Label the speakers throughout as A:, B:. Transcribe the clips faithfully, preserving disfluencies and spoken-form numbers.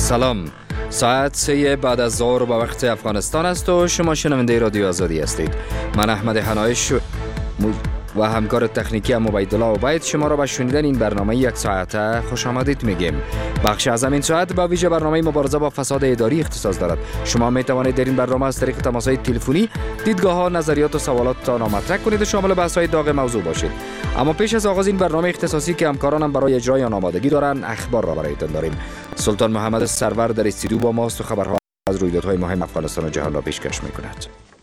A: سلام، ساعت سه بعد از ظهر به وقت افغانستان است و شما شنونده رادیو آزادی هستید. من احمد حنایش و همکار تکنیکی عبیدالله عبید شما را به شنیدن این برنامه یک ساعته خوش آمدید میگیم. بخش از این ساعت با ویژه برنامه مبارزه با فساد اداری اختصاص دارد. شما می توانید در این برنامه از طریق تماس‌های تلفنی دیدگاه ها، نظریات و سوالاتتان را مطرح کنید و شامل بحث‌های داغ موضوع باشید. اما پیش از آغاز این برنامه اختصاصی که همکارانم برای اجرای آن آمادگی دارند، اخبار را برایتان داریم. سلطان محمد سرور در استودیو با ماست و خبرها از رویدادهای مهم افغانستان و جهان را پیشکش می‌کند.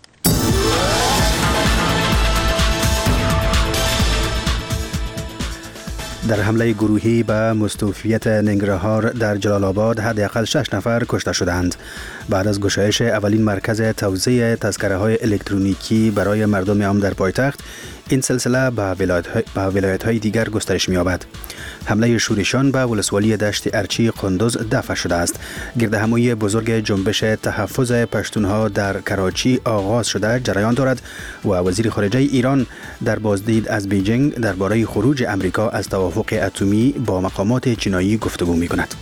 B: در حمله گروهی به مستوفیت ننگرهار در جلال آباد حداقل شش نفر کشته شدند. بعد از گشایش اولین مرکز توزیع تذکره های الکترونیکی برای مردم عام در پایتخت، این سلسله به ولایت های دیگر گسترش می‌یابد. حمله شورشیان به ولسوالی دشت ارچی قندوز دفع شده است. گردهمایی بزرگ جنبش تحفظ پشتونها در کراچی آغاز شده جریان دارد و وزیر خارجه ایران در بازدید از بیجینگ درباره خروج امریکا از توافق اتمی با مقامات چینایی گفتگو می‌کند.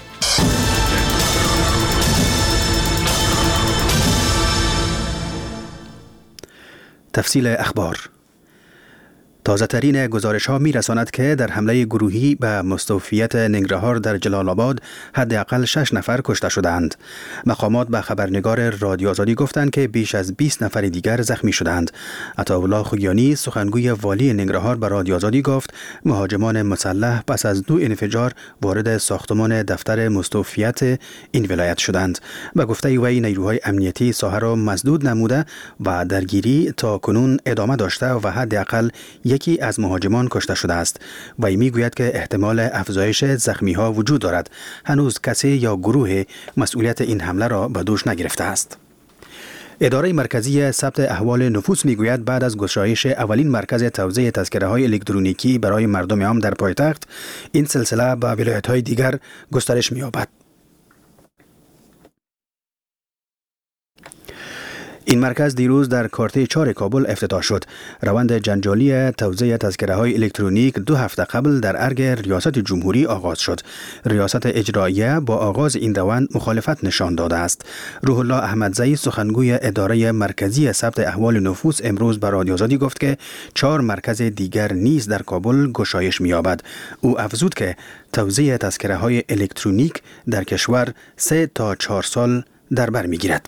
B: تفصیل اخبار. تازه ترین گزارش ها می رساند که در حمله گروهی به مستوفیت ننگرهار در جلال آباد حداقل شش نفر کشته شدند. مقامات به خبرنگار رادیو آزادی گفتند که بیش از بیست نفر دیگر زخمی شدند. عطاالله خوگیانی سخنگوی والی ننگرهار به رادیو آزادی گفت مهاجمان مسلح پس از دو انفجار وارد ساختمان دفتر مستوفیت این ولایت شدند. به گفته وی نیروهای امنیتی ساحه را مسدود نموده و درگیری تا کنون ادامه داشته و حداقل یکی از مهاجمان کشته شده است. وی میگوید که احتمال افزایش زخمی ها وجود دارد. هنوز کسی یا گروه مسئولیت این حمله را به دوش نگرفته است. اداره مرکزی ثبت احوال نفوس میگوید بعد از گشایش اولین مرکز توزیع تذکره های الکترونیکی برای مردم عام در پایتخت، این سلسله به ولایت های دیگر گسترش می‌یابد. این مرکز دیروز در کارته چهار کابل افتتاح شد. روند جنجالی توزیع تذکره های الکترونیک دو هفته قبل در ارگ ریاست جمهوری آغاز شد. ریاست اجراییه با آغاز این روند مخالفت نشان داده است. روح الله احمدزئی سخنگوی اداره مرکزی ثبت احوال نفوس امروز به رادیو آزادی گفت که چهار مرکز دیگر نیز در کابل گشایش می‌یابد. او افزود که توزیع تذکره های الکترونیک در کشور سه تا چهار سال در بر می‌گیرد.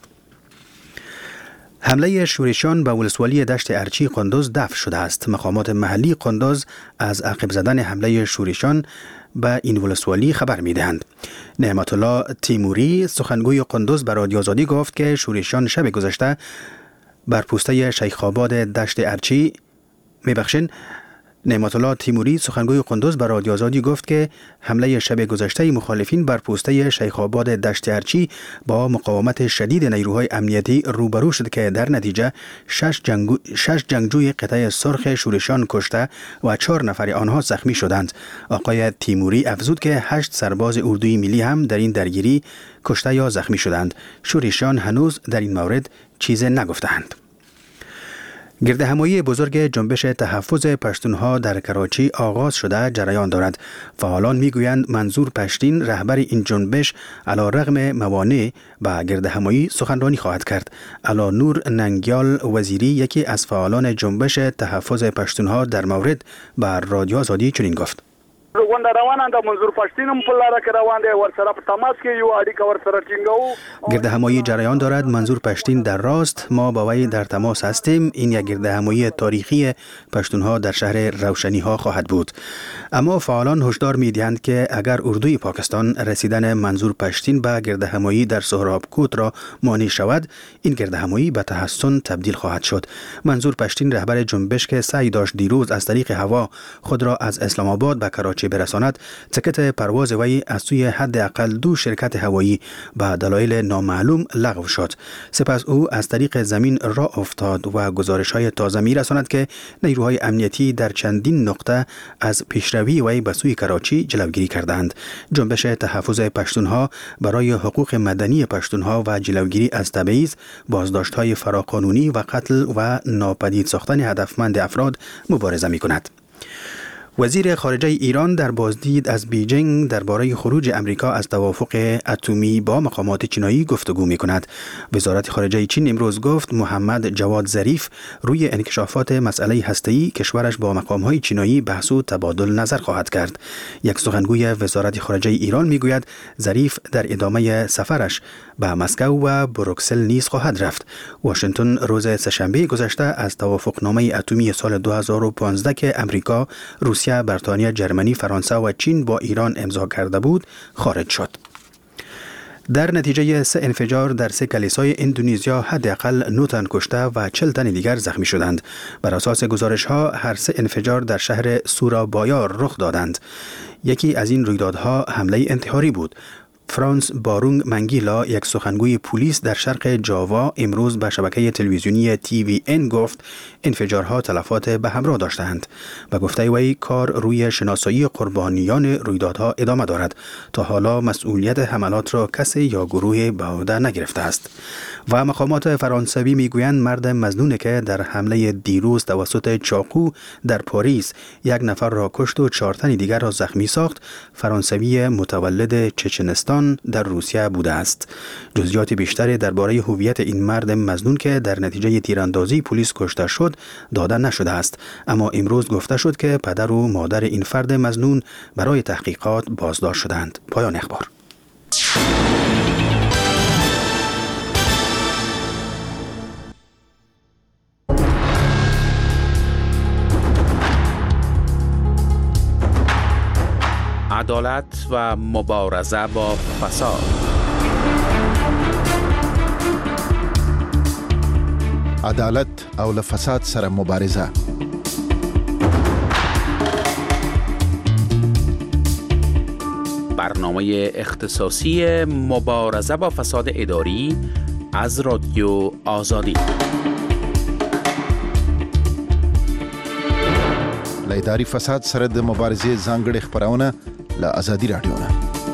B: حمله شورشیان به ولسوالی دشت ارچی قندوز دفع شده است. مقامات محلی قندوز از عقب زدن حمله شورشیان به این ولسوالی خبر می‌دهند. نعمت الله تیموری سخنگوی قندوز به رادیو آزادی گفت که شورشیان شب گذشته بر پوسته شیخ آباد دشت ارچی میبخشین نعمت الله تیموری سخنگوی قندوز به رادیو آزادی گفت که حمله شب گذشته مخالفین بر پوسته شیخ آباد دشت ارچی با مقاومت شدید نیروهای امنیتی روبرو شد که در نتیجه شش, جنگو شش جنگجوی قطعه سرخ شورشیان کشته و چهار نفر آنها زخمی شدند. آقای تیموری افزود که هشت سرباز اردوی ملی هم در این درگیری کشته یا زخمی شدند. شورشیان هنوز در این مورد چیزی نگفتند. گردهمایی بزرگ جنبش تحفظ پشتونها در کراچی آغاز شده جریان دارد. فعالان میگویند منظور پشتین رهبر این جنبش علی رغم موانع به گردهمایی سخنرانی خواهد کرد. علا نور ننگیال وزیری یکی از فعالان جنبش تحفظ پشتونها در مورد بر رادیو آزادی چنین گفت:
C: غونډه روانه ده، منظور پښتین هم په لاره کې روان دی، ورسره په تماس کې یو، اړیکه ورسره ټینګوو.
B: گردهمایی جریان دارد. منظور پشتین در راست، ما با وی در تماس هستیم. این یک گردهمایی تاریخی پشتونها در شهر روشنی ها خواهد بود. اما فعالان هشدار می‌دهند که اگر اردوی پاکستان رسیدن منظور پشتین به گردهمایی در سهرابکوت را مانع شود، این گردهمایی به تحسن تبدیل خواهد شد. منظور پشتین رهبر جنبش که سعی داشت دیروز از طریق هوا خود را از اسلام آباد به کراچی برساند، تکت پرواز وی از سوی حداقل دو شرکت هوایی به دلایل نامعلوم لغو شد. سپس او از طریق زمین راه افتاد و گزارش‌های تازه می‌رساند که نیروهای امنیتی در چندین نقطه از پیشروی وی به سوی کراچی جلوگیری کردند. جنبش تحفظ پشتونها برای حقوق مدنی پشتونها و جلوگیری از تبعیض، بازداشت‌های فراقانونی و قتل و ناپدید ساختن هدفمند افراد مبارزه می‌کند. وزیر خارجه ایران در بازدید از بیجینگ درباره خروج امریکا از توافق اتمی با مقامات چینایی گفتگو می‌کند. وزارت خارجه چین امروز گفت محمد جواد ظریف روی انکشافات مسئله هسته‌ای کشورش با مقام‌های چینایی بحث و تبادل نظر خواهد کرد. یک سخنگوی وزارت خارجه ایران می‌گوید ظریف در ادامه سفرش به مسکو و بروکسل نیز خواهد رفت. واشنگتن روز سه‌شنبه گذشته از توافقنامه اتمی سال دو هزار و پانزده که امریکا، روسیه، بریتانیا، جرمنی، فرانسه و چین با ایران امضا کرده بود خارج شد. در نتیجه سه انفجار در سه کلیسای اندونزیا حداقل نه تن کشته و چهل تن دیگر زخمی شدند. بر اساس گزارش‌ها هر سه انفجار در شهر سورابایا رخ دادند. یکی از این رویدادها حمله انتحاری بود. فرانس بارونگ منگیلا، یک سخنگوی پلیس در شرق جاوا، امروز به شبکه تلویزیونی تی وی ان گفت انفجارها تلفات به همراه داشتند. به گفته وی کار روی شناسایی قربانیان رویدادها ادامه دارد. تا حالا مسئولیت حملات را کسی یا گروه به عهده نگرفته است. و مقامات فرانسوی میگویند مرد مظنون که در حمله دیروز توسط چاقو در پاریس یک نفر را کشت و چهار تن دیگر را زخمی ساخت، فرانسوی متولد چچنستان در روسیه بوده است. جزئیات بیشتری درباره هویت این مرد مظنون که در نتیجه تیراندازی پلیس کشته شد داده نشده است، اما امروز گفته شد که پدر و مادر این فرد مظنون برای تحقیقات بازداشت شدند. پایان اخبار.
D: عدالت و مبارزه با فساد.
E: عدالت او له فساد سره مبارزه.
D: برنامه اختصاصی مبارزه با فساد اداری از رادیو آزادی.
E: له اداري فساد سره د مبارزې ځانګړي خبرونه له آزادي رادیو نه.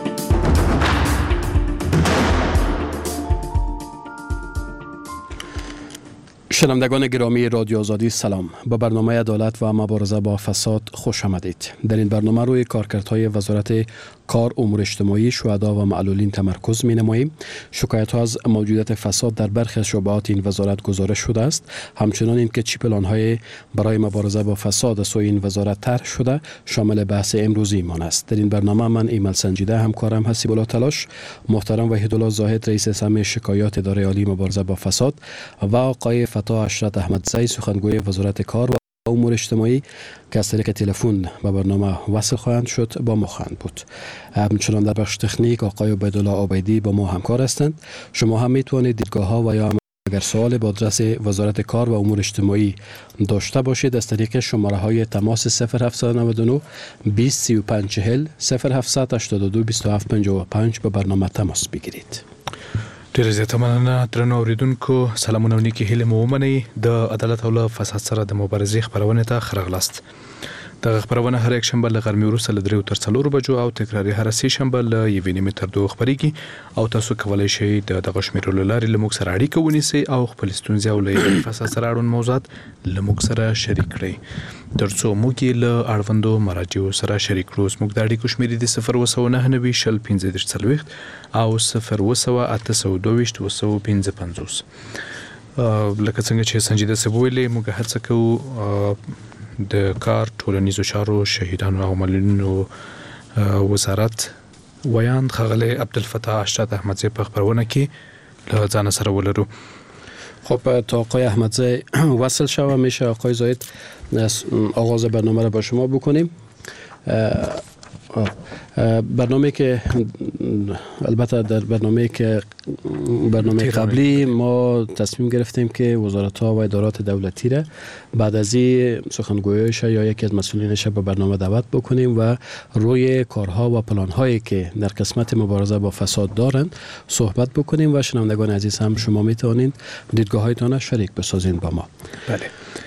F: شنوندگان گرامی رادیو آزادی سلام. به برنامه عدالت و مبارزه با فساد خوش آمدید. در این برنامه روی کارکردهای وزارت کار، امور اجتماعی، شهدا و معلولین تمرکز می نماییم. شکایت ها از موجودیت فساد در برخی از شعبات این وزارت گزارش شده است. همچنان این که چی پلان های برای مبارزه با فساد از سوی این وزارت طرح شده شامل بحث امروزی مان است. در این برنامه من ایمل سنجیده، همکارم حسیب الله تلاش، محترم وحیدالله زاهد رئیس سهم شکایات اداره عالی مبارزه با فساد و آقای فتا اشرت احمدزی سخنگوی وزارت کار و امور اجتماعی که از طریق تلفن به برنامه وصل خواهند شد با ما خواهند بود. همچنان در بخش تکنیک آقای عبیدالله عابدی با ما همکار هستند. شما هم میتوانید دیدگاه ها و یا اگر سوال با آدرس وزارت کار و امور اجتماعی داشته باشید از طریق شماره های تماس صفر هفت نه نه بیست سی و پنج چهل صفر هفت هشتاد و دو بیست و هفت پنجاه و پنج به برنامه تماس بگیرید.
G: ډیره زیاته مننه درنو اوریدونکو. سلامونه او نیکې هیلې مو ومنئ. د عدالت او له فساد سره د مبارزې خبرونه ته ښه راغلاست. دغه خبرونه هر یک شنبه له غرمې وروسته له دریو تر څلورو بجو او تکراري هر سې شنبه له یوې نیمې تر دوه خبرېږي او تاسو کولی شئ د دغه شمیرو له لارې له موږ سره اړیکه ونیسئ او خپل ستونزې او له فساد سره اړوند موضوعات له موږ سره شریک کړئ تر څو موږ یې له اړوندو مراجعو سره شریک کړو. زموږ د اړیکو شمیرې دي صفر اووه سوه نهه نوي شل پنځه دېرش څلوېښت او صفر اووه سوه اته سوه دوه ویشت اووه سوه پنځه پنځوس. لکه څنګه چې سنجیده صاحب ویلي، موږ هڅه کوو د کار، ټولنیزو چارو، شهیدانو او معلولینو وزارت ویاند ښاغلی عبدالفتاح اشرت احمدزی په خبرونه کې له ځان سره ولرو.
F: خب تا آقای احمدزی وصل شوه میشه آقای زاهد آغاز برنامه را با شما بکنیم. برنامه که البته در برنامه که برنامه قبلی ما تصمیم گرفتیم که وزارت ها و ادارات دولتی را بعد از این سخنگویش یا یکی از مسئولینش به برنامه دعوت بکنیم و روی کارها و پلان هایی که در قسمت مبارزه با فساد دارند صحبت بکنیم و شنوندگان عزیز هم شما میتونید دیدگاه هایتان شریک بسازین با ما.
G: بله.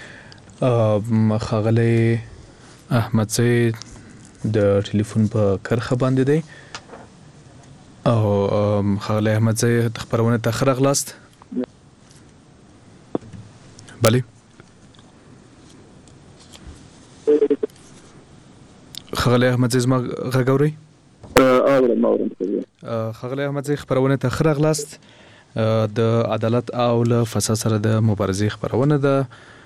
G: ښاغلی احمدزی د ټلیفون په کرخه باندې دی او ښاغلی احمدزی د خبرونه ته ښه راغلاست. بله خغلی احمد زی زما غږوري
H: اورم اورم
G: خغلی احمد زی خبرونه ته خره غلاست د عدالت او له فساد سره د مبارزې خبرونه ده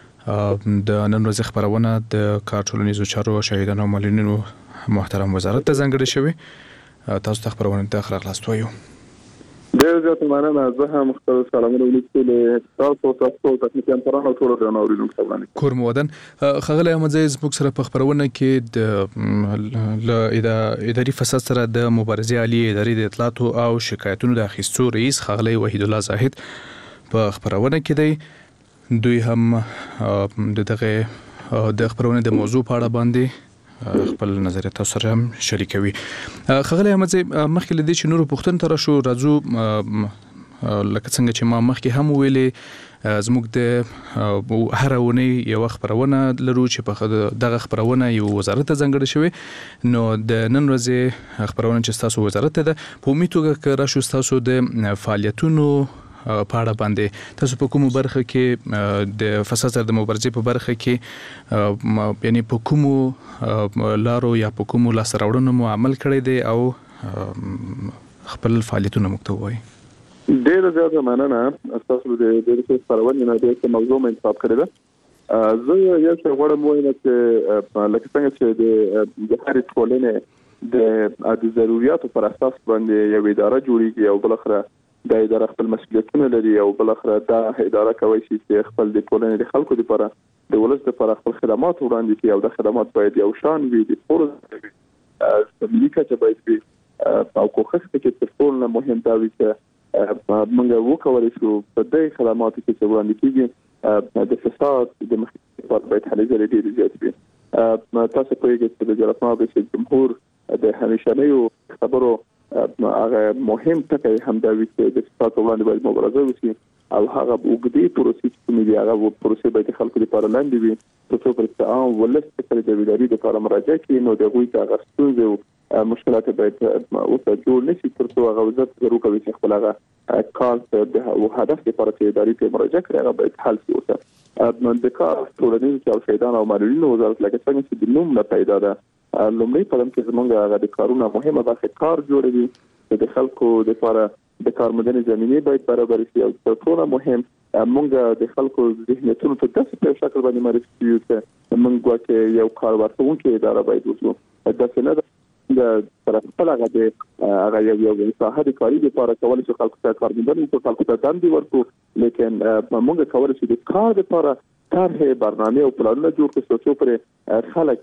G: د نن ورځې خبرونه د کار ټولنیزو چارو شهیدانو او معلولینو محترم وزارت ته ځانګړې شوې. تاسو ته خبرونه ته خره غلاست وایو.
H: ډېر زیات مننه. زه هم خپل سلامونه ولیکل تاسو تاسو تخنیکیان پرانه ټول د اوریدونکو خبرونه
G: کور مودن خغلی احمد زی زموږ سره په خبرونه کې د ل اداري فساد سره د مبارزې عالی اداري د اطلاعات او شکایتونو د اخیستو رئیس خغلی وحید الله زاهد په خبرونه کې دی. دوی هم د دغه د خبرونه د موضوع په اړه باندې خپل نظریات تاسو سره هم شریکوي. خغلی احمد زی مخکې لدی چې نور پښتون تر شو راځو لکه څنګه چې ما مخکې هم ویلې زموږ د هر ونی یو خبرونه لرو چې په دغه خبرونه یو وزارت ته ځانګړې شوی. نو د نن ورځې خبرونه چې تاسو وزارت ته ده په امید توګه که راشو تاسو د فعالیتونو په اړه باندې تاسو په کومو برخه کې د فساد سره د مبارزې په برخه کې یعنی په کومو لارو یا په کومو لاسته راوړنو مو عمل کړی دی او خپل فعالیتونه موږ ته وایي.
H: ډېر زیات مننه. تاسو د دې خبرونه نه د موضوع منتخب کړی ده. زه یو څه غواړم وایم چې لکه څنګه چې د هر ټولنې د ضرورتو پر اساس باندې یو اداره جوړیږي او بل اخره د اداره خپل مسؤلیتونه لري او بل اخره دا اداره کوي چې خپل د ټولنې د خلکو لپاره د ولس لپاره خپل خدمات وړاندې کړي او د خدمات باید یو شان وي د فورز د ملي کچه باید وي او کوښښ کوي چې ټول مهم دا وي چې موږ وکولای شو په دې خدماتو کې چې وړاندې کیږي د فساد د مخنیوي لپاره باید هلې ځلې ډېرې زیاتې وي. تاسو پوهیږئ چې د جلسه رئیس جمهور د همیشنیو خبرو هغه مهم ټکی هم دا وي چې د فساد وړاندې باید مبارزه وشي او هغه وګړي پروسې چې دي هغه پروسې باید خلکو لپاره لاندې وي ترڅو چې عام ولس ته د ویلاري لپاره مراجعه کوي نو د غوي هغه ستونزې او مشکلات باید اوسه جوړ نشي ترڅو هغه وزارت ضروري کوي چې خپل هغه کار د هدف لپاره چې اداري ته مراجعه کوي هغه باید حل شي. اوسه د کار ټولنیز چارو شهیدانو او معلولینو وزارت لکه څنګه چې د نوم نه پیدا ده لومړی قدم کې زمونږ هغه د کارونو مهمه برخه کار جوړوي چې د خلکو لپاره د کارموندنې زمینه باید برابر شي او تر ټولو مهم مونږ د خلکو ذهنیتونو ته داسې په شکل باندې معرفي کیو چې مونږ واکه یو کار ورکوونکی اداره باید وشو. دا څنګه د طرفه هغه د هغه یو یو صاحب کاری لپاره کول چې خلکو ته کارموندنه او خلکو ته دندې ورکو لیکن مونږ کولای شو د کار لپاره طرح برنامه او پلانونه جوړ کړو چې پر خلک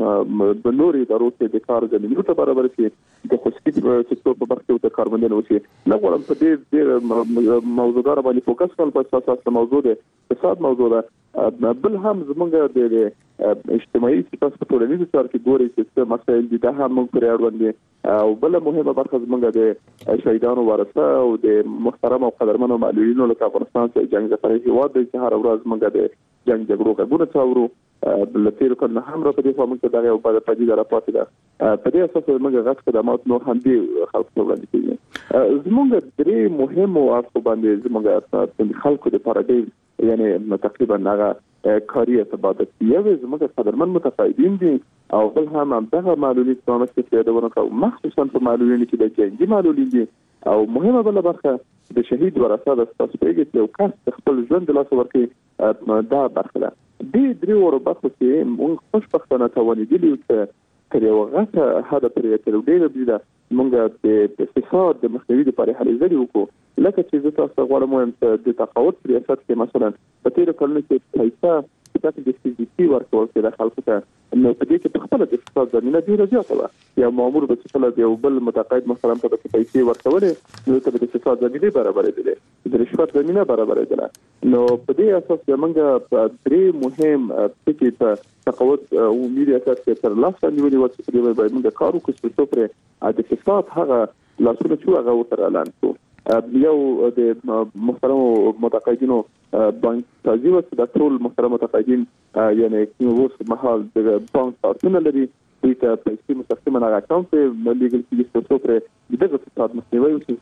H: د نوري ضرورت د کار زمینو ته برابر شي د خصوصي سکتور په برخه کې کارموندنه وشي. نه غواړم په دې ډېر موضوعات باندې فوکس کول په اساس د موضوع د فساد موضوع ده بل هم زمونږ د اجتماعي سیاست په ټولنیزو چارو کې ګوري چې مسایل دي دا هم موږ پرې اړوند او بل مهمه برخه زمونږ د شهیدانو ورثه او د محترم او قدرمنو معلولینو لکه افغانستان چې جنگ زفري هیواد دی چې هر ورځ موږ د جنگ جګړو غوونه څاورو بل تیر کله هم را په دې فهم کې دا یو په دې ډول پاتې ده په دې اساس موږ غږ خدمات نور هم دي خلکو وړاندې کوي. زموږ درې مهم او اصل باندې زموږ خلکو د پاره یعنی تقریبا هغه کاری ارتباط یو زموږ قدرمن متقاعدین دي او بل هم دغه معلولین څنګه چې دا ورته مخصوصا په معلولین کې د جنگي معلولین دي او مهمه بل برخه د شهید ورثه د تاسو پیګت یو کس خپل ژوند د لاس ورکړي دا برخه ده. دې درې ورو برخه چې موږ خوشبختانه توانیدلی چې تر یو غټه هدف پرې تر ډیره بده موږ د فساد د مخنیوي لپاره هلې ځلې وکړو لکه چې زه تاسو غواړم وایم چې د تقاعد ریاست کې مثلا په تیر کلونو کې پیسې چې د سي ورکول کې د خلکو ته نو په دې کې خپل د فساد زمينه ډیره زیاته ده یا مامور به خپل د یو بل متقاعد محترم ته پیسې ورکولې نو ته د فساد زمينه برابر دي د رشوت زمينه برابر دي نو په دې اساس موږ په درې مهم ټکي ته تقاعد او میډیا اساس تر لاسه نیولې و چې په دې باندې موږ کار وکړو چې پر د فساد هغه لاسونه چې هغه وتر اعلان کړو. یو د محترم متقاعدینو بانک تازي و چې د ټول محترم متقاعدین یعنی اوس مهال د بانک کارتونه لري دوی ته پیسې مستقیما هغه اکاونټ ته لیږل کېږي چې څو دغه فساد مخنیوي وشي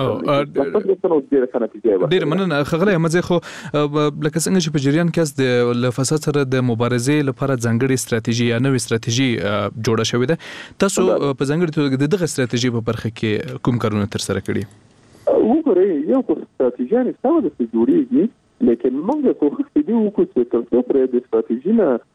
G: ډېر مننه ښاغلی احمدزی. خو لکه څنګه چې په جریان کې د له فساد سره د مبارزې لپاره ځانګړې ستراتیژي یا نوې ستراتیژي جوړه شوې ده، تاسو په ځانګړې توګه د دغه ستراتیژي په برخه کې کوم کارونه ترسره کړي؟
H: وګورئ یو خو ستراتیژي سمه ده چې جوړېږي، لیکن موږ کوښښ دې وکړو چې تر څو پرې د ستراتیژي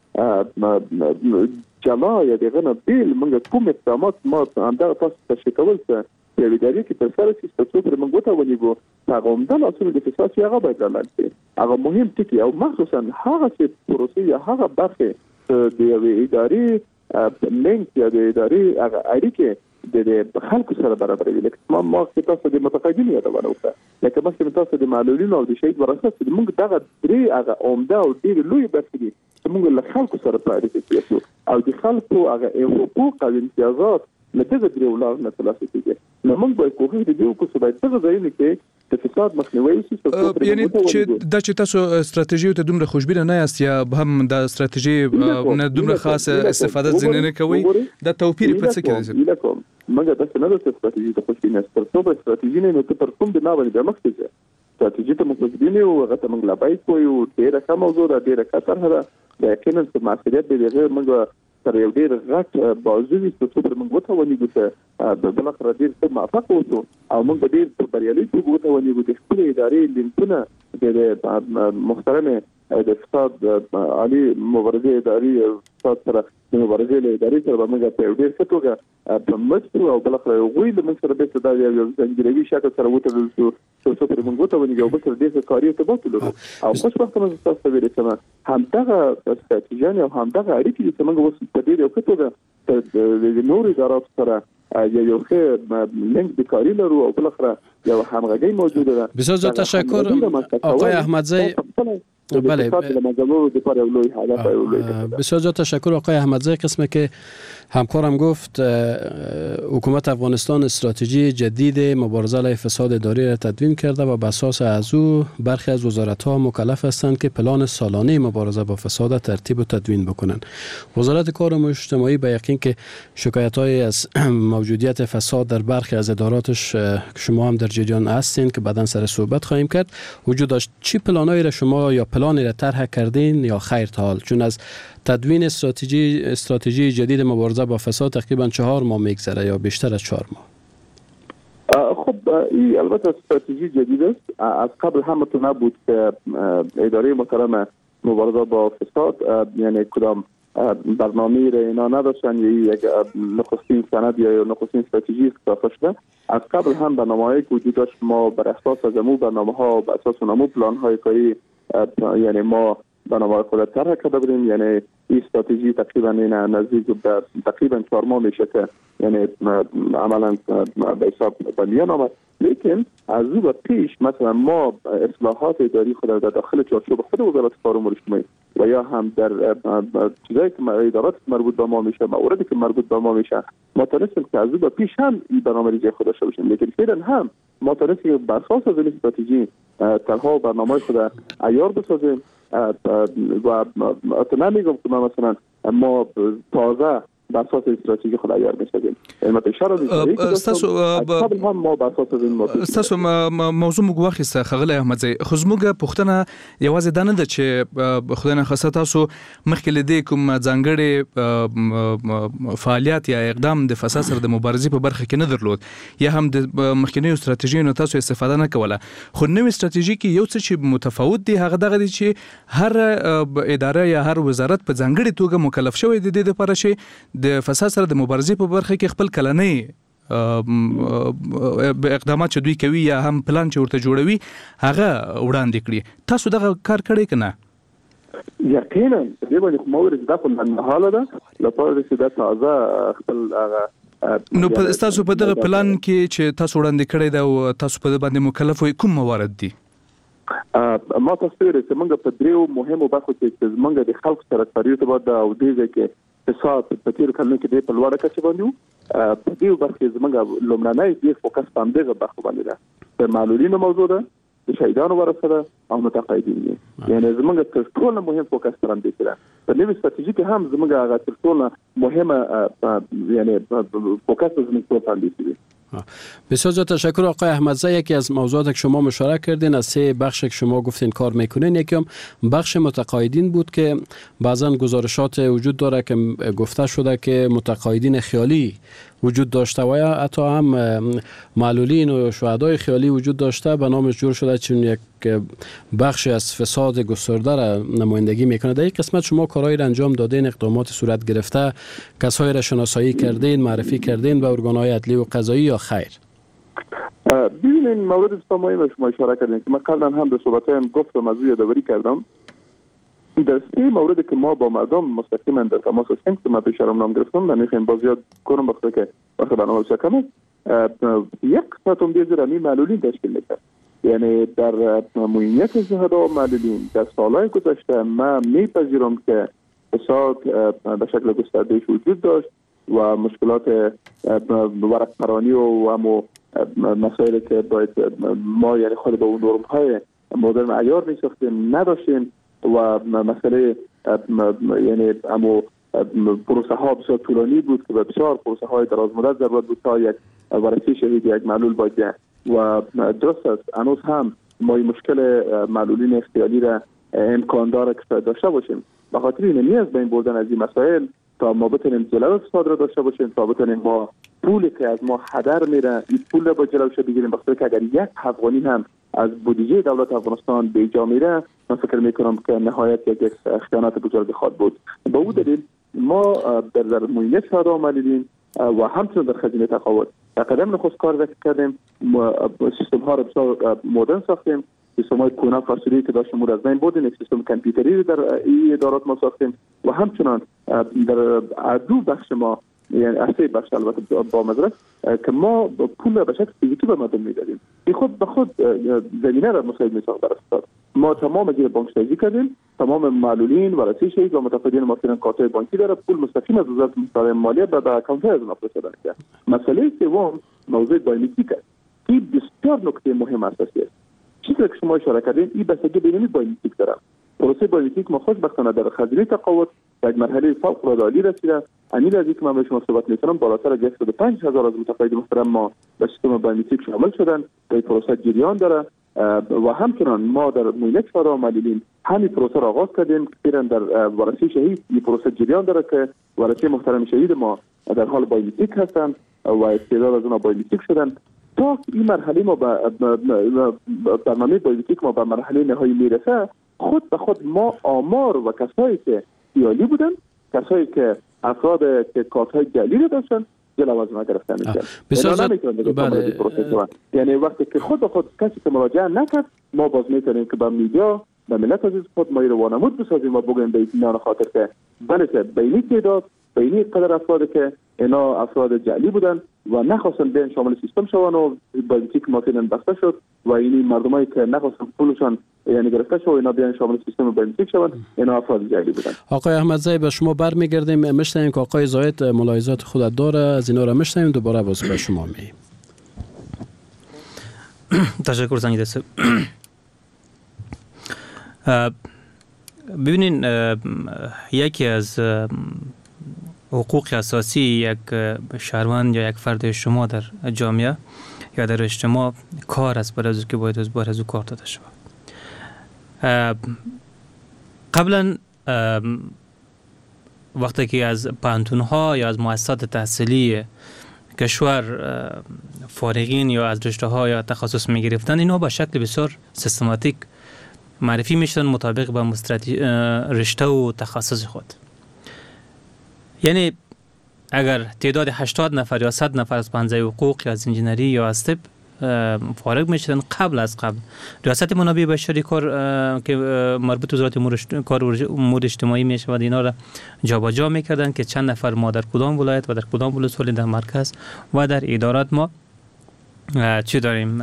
H: نه جلا یا دغه نه بیل موږ کوم اقدامات ما همدغه تاسو تشریح کول څه په ادارې کې تر سره چې تر څو پرې موږ وتاونیږو هغه همدغه اصول د فساد چې هغه باید لاندې شي. هغه مهم ټکي او مخصوصا هغه چې پروسې یا هغه برخې د یوې ادارې لینک یا د ادارې هغه اړیکې د خلکو سره برابروي. لکه ما ما تاسو د متقاعدینو یادونه وکړه، لکه مخکې تاسو د معلولینو او د شهید ورثه چې موږ دغه درې هغه عمده او ډېر لوی برخې دي چې موږ له خلکو سره په اړیکه کې یو او د خلکو هغه حقوق او امتیازات له دغه درې ولر نه ترلاسه کیږي. نو موږ باید کوښښ وکړو چې باید دغه ځایونه کې د فساد مخنیوي وشي.
G: یعنی چې دا چې تاسو ستراتیژي ته دومره خوشبینه نه یاست یا هم د ستراتیژي نه دومره خاصه استفاده ځنه نه کوي، دا توپیر په څه کې دی؟
H: موږ د څه نه د ستراتیژي ته خوشبینه ستر څو به ستراتیژي نه نو تر کوم د ناوړه د مخ ته ستراتیژي ته موږ خوشبینه او هغه ته موږ لا باید کوو. ډیره ښه موضوع ده، ډیره ښه طرحه ده. د یقینا چې مسؤلیت دی دغه موږ تر یو ډیر غټ بازوي چې څو موږ وتاونیږو چې د بل خبر ډیر څه موافق وو او موږ ډیر په بریالي توګه وتاونیږو د خپل ادارې لینکونه د محترمه د فساد عالی مبارزې ادارې فساد سره د مبارزې له ادارې سره موږ په ډیر څه توګه په مستو او بل خبر غوي د موږ سره به د یو ځنګیروي شکل سره وتل شو چې څو موږ وتاونیږو او بل ډیر کاری ته بوتلو او خوشبختانه تاسو ویل چې هم دغه ستراتیژي او هم دغه اړیکې چې موږ وسو په دې یو څه توګه د نورو ادارات سره یو ښه لینک د کاری لرو او بل خبر یو همغږي موجوده ده.
F: بسیار زیاد تشکر آقای احمدزی. بله بسیار زیاد تشکر آقای احمدزی. قسمه که همکارم گفت حکومت افغانستان استراتژی جدید مبارزه علیه فساد اداری را تدوین کرده و بر اساس از او برخی از وزارت‌ها مکلف هستند که پلان سالانه مبارزه با فساد ترتیب و تدوین بکنند. وزارت کار و اجتماعی به یقین که شکایت‌های از موجودیت فساد در برخی از اداراتش شما هم در جریان هستین که بعداً سر صحبت خواهیم کرد وجود داشت. چی پلانایی را شما یا پلانی را طرح کردین یا خیر تا حال؟ چون از تدوین استراتژی استراتژی جدید مبارزه با فساد تقریبا چهار ماه میگذره یا بیشتر از چهار
H: ماه. خب این البته استراتژی جدید است. از قبل هم تو نبود که اداره محترم مبارزه با فساد یعنی کدام برنامه را اینا نداشتن یا یک نخستین سند یا نخستین استراتژی ساخته شده. از قبل هم برنامه‌ای که وجود داشت ما بر اساس از امو برنامه‌ها و بر اساس امو پلان‌های کاری یعنی ما برنامه خود طرح کرده بودیم. یعنی این استراتژی تقریبا این نزدیک به تقریبا چهار ماه میشه که یعنی عملا به حساب بندیان آمد. لیکن از او به پیش مثلا ما اصلاحات اداری خود در داخل چارچوب خود وزارت کار و امور اجتماعی و یا هم در چیزایی که ادارات مربوط به ما میشه مواردی که مربوط به ما میشه ما تونستیم که از او به پیش هم این برنامه‌ریزی خود داشته باشیم. لیکن فعلا هم ما تونستیم بر اساس از این استراتژی طرح‌ها و برنامه‌های خود عیار بسازیم و اصلا نمیگم که ما مثلا ما تازه بر اساس استراتژی خود عیار می‌سازیم. البته اشاره داریم
G: تاسو
H: قبل هم ما بر اساس این موضوع
G: تاسو موضوع موږ واخیسته خغلی احمدزی. خو زموږ پوښتنه یوازې دا نه ده چې خدای نه خاصه تاسو مخکې لیدې کوم ځانګړي فعالیت یا اقدام د فساد سره د مبارزې په برخه کې نه درلود یا هم د مخکینی استراتیژیو تاسو استفاده نه کوله. خو نوې استراتیژي کې یو څه چې متفاوت دی هغه دغه دی چې هر اداره یا هر وزارت په ځانګړي توګه مکلف شوی دی د لپاره چې د فساد سره د مبارزې په برخه کې خپل کلنۍ اقدامات چې دوی کوي یا هم پلان چې ورته جوړوي هغه وړاندې کړي. تاسو دغه کار کړی که نه؟
H: یقینا دې باندې موارد د خپل حاله ده لپاره چې د تازه خپل هغه
G: نو په تاسو په دغه پلان کې چې تاسو وړاندې کړی دا او تاسو په باندې مکلف وي کوم موارد دي؟
H: ما تاسو ته چې موږ په دریو مهمو برخو کې موږ د خلکو سره تاریخ ته بعد او دې کې فساد په تیر کلونو کې د په لوړه کچه باندې په دې برخه زموږ لومړنۍ دې فوکس باندې غوښه باندې ده. په معلولینو موضوع ده د شهیدانو ورسره او متقاعدین دي. یعنی زمونږ تر ټولو مهم فوکس ترم دي کړه په نوې استراتیژي کې هم زمونږ هغه تر ټولو مهمه یعنی فوکس زمونږ په باندې دي.
F: بسیار زیاد تشکر آقای احمدزی. یکی از موضوعاتی که شما مشارکت کردین از سه بخش که شما گفتین کار میکنین، یکی هم بخش متقاعدین بود که بعضا گزارشات وجود داره که گفته شده که متقاعدین خیالی وجود داشته و یا حتی هم معلولین و شهدای خیالی وجود داشته، به نامش جور شده چون یک بخشی از فساد گسترده را نمایندگی میکنه. در این قسمت شما کارهایی را انجام دادین، اقدامات صورت گرفته، کسایی را شناسایی کردین، معرفی کردین به ارگان‌های عدلی و قضایی یا خیر؟
H: ببینید مورد سامایی شما اشاره کردین که من قبلا هم در صحبتایم گفتم، از یادآوری کردم در سه مورد که ما با مردم مستقیما در تماس هستیم که ما پیشرم نام گرفتم، من میخوام بازیاد کنم بخاطر که وقت برنامه بسیار کم است. یک قسمت هم دیگر امی معلولین تشکیل میکنه. یعنی در موینیت شهدا و معلولین در سالهای گذشته ما میپذیرم که فساد به شکل گسترده‌اش وجود داشت و مشکلات ورق پرانی و همو مسائلی که باید ما یعنی خود به اون نرم‌های مدرن عیار میساختیم نداشتیم و مسئله یعنی همو پروسه ها بسیار طولانی بود که بسیار پروسه های دراز مدت ضرورت بود تا یک ورثه شهید یک معلول باید و درست است هنوز هم ما مشکل معلولین اختیاری را امکان داره که داشته باشیم. به خاطر این نیاز به این بردن از این مسائل تا ما بتونیم جلو فساد را داشته باشیم، تا بتونیم ما پولی که از ما هدر میره این پول را با جلوش بگیریم. بخاطر که اگر یک افغانی هم از بودجه دولت افغانستان به جا میره، من فکر میکنم که نهایت یک خیانت بزرگ خواهد بود. به اون دلیل ما در در موینه شهدا معلولین و همچنین در خزینه تقاعد قدم نخست کار کردیم، سیستم ها را بسیار مدرن ساختیم، سیستم های کونه فرسودی که داشتیم از بین بردیم، یک سیستم کامپیوتری در این ادارات ما ساختیم و همچنان در دو بخش ما یعنی اصلی بخش البته با مدرس که ما پول به شکل فیزیکی به مردم میدادیم. این خود به خود زمینه را مساعد میساخت برای اقتصاد. ما تمام جیر بانک سازی کردیم، تمام معلولین ورثه شهید و متقاعدین ما فعلا کارت بانکی داره، پول مستقیم از وزارت مالیه مالیه به اکانت از ما فرستاده میشه. مسئله سوم موضوع بایومتریک است. این بسیار نکته مهم اساسی است. چیزی که شما اشاره کردین این بستگی به این بایومتریک داره. پروسه بایومتریک ما خوشبختانه در خزینه تقاعد یک مرحله فوق العاده عالی رسیده. امیر از اینکه من به شما صحبت می‌کنم بالاتر از صد و پنج هزار از متقاعدین محترم ما به سیستم بایومتریک شامل شدن. این پروسه جریان داره و همچنان ما در موینه شهدا معلولین همین پروسه را آغاز کردیم که در ورثه شهید این پروسه جریان داره که ورثه محترم شهید ما در حال بایومتریک هستند و استعداد از اونها بایومتریک شدن. تا این مرحله ما به برنامه بایومتریک ما به مرحله نهایی میرسه، خود به خود ما آمار و کسایی که خیالی بودن، کسایی که افراد که کارت‌های جعلی را داشتن جلو از ما گرفته میشن. بله. یعنی وقتی که خود به خود کسی که مراجعه نکرد، ما باز میتونیم که با میدیا به ملت عزیز خود ما رو وانمود بسازیم و بگوییم به اینا خاطر که بله که بینی تعداد بینی قدر افراد که اینا افراد جعلی بودن و نخواستن بیان شامل سیستم شوند و بایومتریک ماکینن بسته شد و اینی مردمایی که نخواستن پولشان یعنی گرفته شد و اینا بیان شامل سیستم بایومتریک شوند، اینا افراد جعلی بودن.
F: آقای احمدزی به شما برمیگردیم، میشنویم که آقای زاید ملاحظات خودت داره، از اینا را میشنویم دوباره باز به شما می.
I: تشکر سنجید صاحب. ببینین یکی از حقوق اساسی یک شهروند یا یک فرد شما در جامعه یا در اجتماع کار است، برای از که باید از بار از او کار داده شود. قبلا وقتی که از پانتونها یا از مؤسسات تحصیلی کشور فارغین یا از رشته ها یا تخصص می گرفتن، اینا با شکل بسیار سیستماتیک معرفی می شدن مطابق با رشته و تخصص خود. یعنی اگر تعداد هشتاد نفر یا صد نفر از پنجه حقوق یا از انجینری یا از طب فارغ می شدن، قبل از قبل ریاست منابع بشری کار که مربوط به وزارت امور کار امور اجتماعی می شود اینا را جابجا می کردن که چند نفر ما در کدام ولایت و در کدام ولسوالی در مرکز و در ادارات ما چی داریم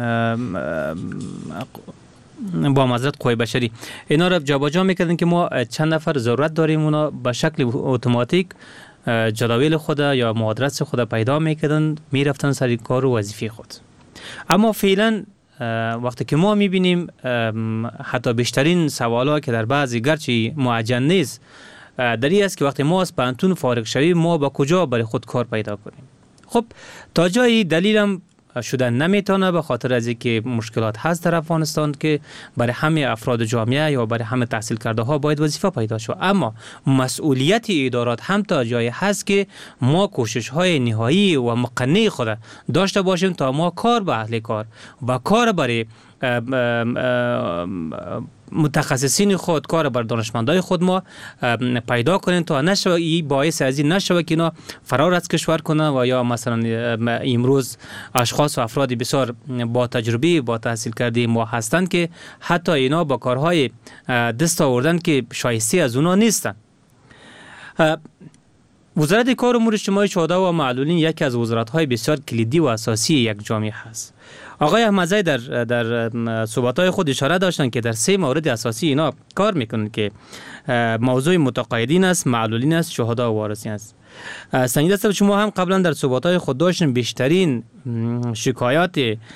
I: با معذرت قوای بشری اینا را جابجا میکردن که ما چند نفر ضرورت داریم اونا به شکل اتوماتیک جداول خود یا مهاجرت خود پیدا میکردن، میرفتن سر کار و وظیفه خود. اما فعلا وقتی که ما میبینیم حتی بیشترین سوالا که در بعضی گرچه معجن نیست در این است که وقتی ما از پانتون فارغ شویم ما با کجا برای خود کار پیدا کنیم. خب تا جایی دلیلم شدن نمیتونه به خاطر از اینکه مشکلات هست در افغانستان که برای همه افراد جامعه یا برای همه تحصیل کرده ها باید وظیفه پیدا شود، اما مسئولیت ادارات هم تا جایی هست که ما کوشش های نهایی و مقنع خود داشته باشیم تا ما کار به اهل کار و کار برای متخصصین خود، کار بر دانشمندای خود ما پیدا کنیم تا نشوه ای باعث از این نشوه که اینا فرار از کشور کنن و یا مثلا امروز اشخاص و افراد بسیار با تجربه با تحصیل کرده ما هستند که حتی اینا با کارهای دست آوردن که شایسته از اونا نیستن. وزارت کار امور اجتماعی شهدا و معلولین یکی از وزارت‌های بسیار کلیدی و اساسی یک جامعه هست. آقای احمدزی در در صحبت‌های خود اشاره داشتن که در سه مورد اساسی اینا کار میکنن که موضوع متقاعدین است، معلولین است، شهدا و وارثین است. سنجیده صاحب شما هم قبلا در صحبت‌های خود داشتن بیشترین شکایات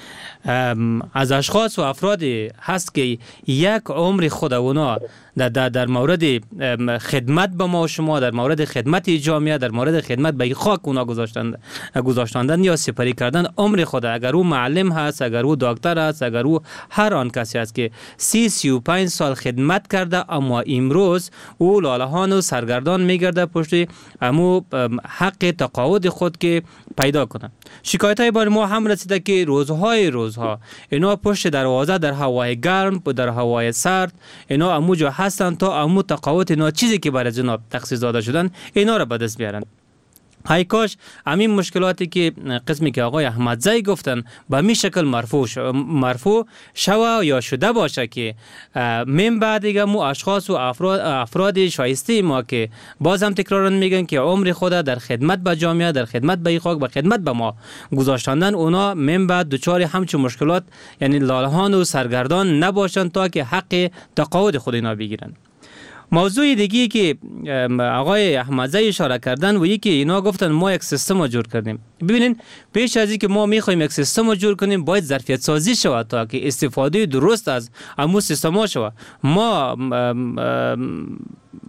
I: از اشخاص و افراد هست که یک عمر خود اونا در, در, در مورد خدمت به ما و شما، در مورد خدمت جامعه، در مورد خدمت به خاک اونا گذاشتند گذاشتندن یا سپری کردن عمر خود. اگر او معلم هست، اگر او دکتر هست، اگر او هر آن کسی است که سی سی و پنج سال خدمت کرده اما امروز او لالهان و سرگردان میگرده پشت امو حق تقاعد خود که پیدا کنه. شکایت های بر ما هم رسیده که روزهای روزها اینا پشت دروازه در هوای گرم و در هوای سرد اینا اموجا هستن تا امو تقاعد اینا چیزی که برای جناب تخصیص داده شدن اینا را به دست بیارن. های کاش همین مشکلاتی که قسمی که آقای احمدزی گفتن به می شکل مرفوع شو مرفوع شوه یا شده باشه که من بعد دیگه مو اشخاص و افراد افراد شایسته ما که باز هم تکرارن میگن که عمر خود در خدمت به جامعه، در خدمت به خاک، به خدمت به ما گذاشتندن، اونا من بعد دچار همچون مشکلات یعنی لالهان و سرگردان نباشن تا که حق تقاعد خود اینا بگیرن. موضوع دیگه که آقای احمدزی اشاره کردن و یکی اینا گفتن ما یک سیستم رو جور کردیم. ببینین پیش از اینکه ما میخوایم یک سیستم رو جور کنیم باید ظرفیت سازی شود تا که استفاده درست از همون سیستم ها شود. ما ام ام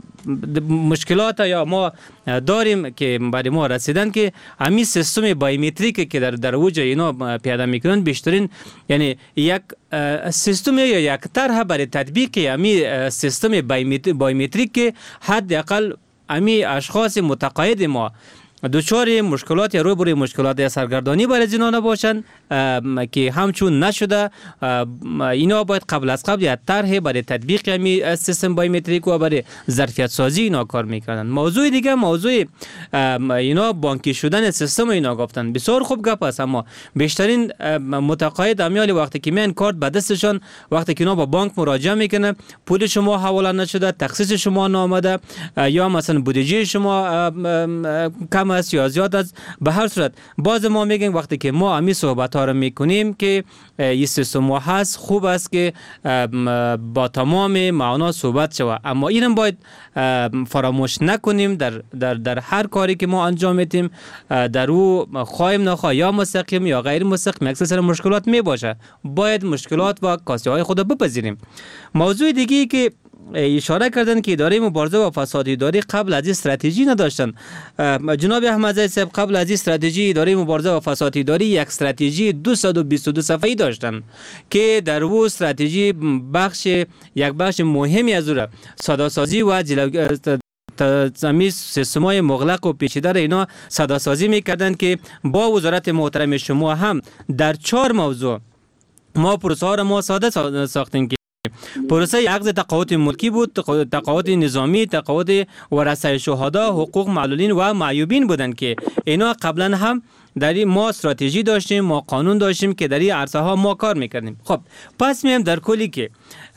I: مشکلات یا ما داریم که برای ما رسیدن که همین سیستم بایومتریک که در در اوج اینا پیاده میکنن بیشترین یعنی یک سیستم یا یک طرح برای تطبیق همین سیستم بایومتریک که حداقل همین اشخاص متقاعد ما دچار مشکلات یا روبروی مشکلات سرگردانی برای اینا نباشن که همچون نشده. اینا باید قبل از قبل یک طرح برای تطبیق همین سیستم بایومتریک و برای ظرفیت سازی اینا کار میکنن. موضوع دیگه موضوع اینا بانکی شدن سیستم اینا گفتن بسیار خوب گپ است، اما بیشترین متقاعد امیال وقتی که میان کارت به دستشان وقتی که اینا با بانک مراجعه میکنه پول شما حواله نشده، تخصیص شما نامده یا مثلا بودجه شما کم است یا زیاد است، به هر صورت باز ما میگیم وقتی که ما همین صحبت ها رو میکنیم که این سیستم هست خوب است که با تمام معنا صحبت شود، اما اینم باید فراموش نکنیم در در در هر کاری که ما انجام میدیم در او خواهیم نخواه یا مستقیم یا غیر مستقیم اکثر مشکلات می باشه، باید مشکلات و کاستی های خود بپذیریم. موضوع دیگه که اشاره کردن که اداره مبارزه با فساد اداری قبل از این استراتژی نداشتن. جناب احمدزی صاحب قبل از این استراتژی اداره مبارزه با فساد اداری یک استراتژی دویست و بیست و دو صفحه‌ای داشتن که در او استراتژی بخش یک بخش مهمی از او ساده‌سازی و تزمیز سیستم‌های مغلق و پیچیده را اینا ساده‌سازی می‌کردن که با وزارت محترم شما هم در چهار موضوع ما پروسه ها را ما ساده ساختیم که پروسه عقد تقاعد ملکی بود، تقاعد نظامی، تقاعد ورثه شهدا، حقوق معلولین و معیوبین بودند که اینا قبلا هم در این ما استراتژی داشتیم، ما قانون داشتیم که در این عرصه ها ما کار میکردیم. خب پس میام در کلی که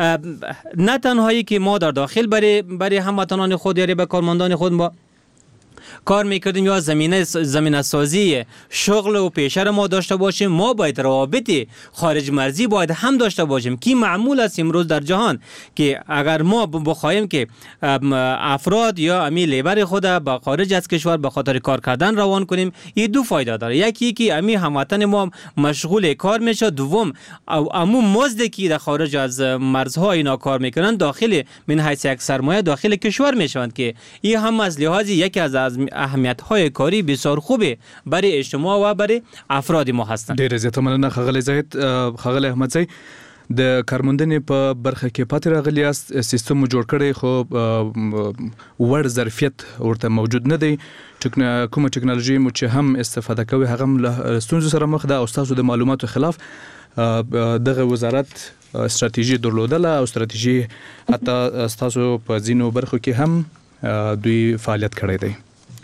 I: نه تنهایی که ما در داخل برای برای هموطنان خود یا به کارمندان خود ما کار میکردیم یا زمینه زمینه سازی شغل و پیشه را ما داشته باشیم، ما باید روابط خارج مرزی باید هم داشته باشیم که معمول است امروز در جهان که اگر ما بخوایم که افراد یا امی لیبر خود به خارج از کشور به خاطر کار کردن روان کنیم، این دو فایده داره. یکی که امی هموطن ما مشغول کار میشه، دوم او امو مزد که در خارج از مرزها اینا کار میکنن داخل من حیث یک سرمایه داخل کشور میشوند که این هم از لحاظ یکی از اهمیت های کاری بسیار خوبه برای اجتماع و برای افراد ما هستند.
G: ډیر زیات مننه ښاغلی زاهد. ښاغلی احمدزی، د کارموندنې په برخه کې پاتې راغلی است، سیستم مو جوړ کړی خو وړ ظرفیت ورته موجود نه دی. کومه ټکنالوژي مو چې هم استفاده کوي هغه هم له ستونزو سره مخ ده او ستاسو د معلوماتو خلاف دغه وزارت استراتیژي درلودله او استراتیژي حتی ستاسو په ځینو برخو کې هم دوی فعالیت کړی دی.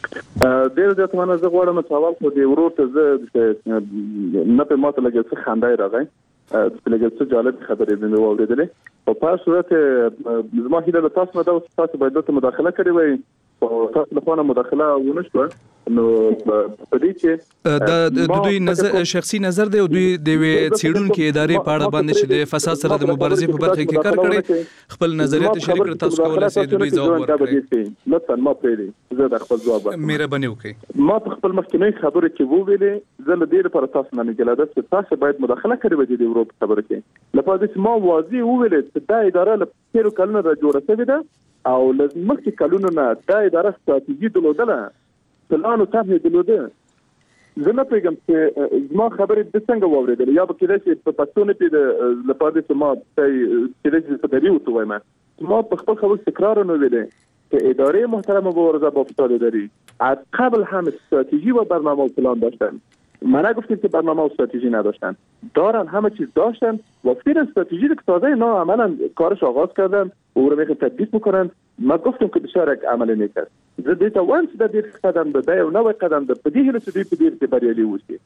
H: ډېر زیات مننه. زه غواړم سوال خو دې ورور ته زه نه په ماته لګي څه خندای راغی، لګي څه جالب خبرې مې واورېدلې. په پاس صورت زما هیله له تاسو نه ده چې تاسو باید دلته مداخله کړې وای او تاسو له خوا مداخله ونه شوه. نو په دې چې
G: د دوی نظر شخصي نظر دی او دوی د څېړونکو ادارې په اړه باندې چې د فساد سره د مبارزې په برخه کې کار کړی خپل نظریات شریک کړ، تاسو کولای شئ د دوی ځواب ورکړئ.
H: لطفا ما پېری زه د خپل ځواب
G: مهرباني وکړئ.
H: ما په خپل مخکینی خبره کې وویلې زه له دې لپاره تاسو نه نګلا ده چې تاسو باید مداخله کړئ وای د اروپا خبره کې لپاره چې ما واضح وویلې چې دا اداره له تیرو کلونو را جوړه شوې ده او له مخکې کلونو نه دا اداره ستراتیژي درلودله، پلان او طرح درلوده. زه نه پوهېږم چې زما خبرې د څنګه واورېدلې، یا به کېدای شي په پښتو نه پوهېده لپاره چې ما کېدای شي په دري ورته وایم. ما په خپل خبر تکرار نه ویلې که اداره محترم مبارزه با فساد اداری از قبل هم استراتژی و برنامه و پلان داشتن. من نگفتیم که برنامه و استراتژی نداشتن، دارن، همه چیز داشتن و فیر استراتژی که تازه اینا عملا کارش آغاز کردن او رو میخوان تطبیق میکنن. ما گفتم که بسیار یک عمل نیکه زه دیتا وانس د دې قدم ده یو نوې قدم ده په دې هیله چې دوی په دې کې بریالي وشي.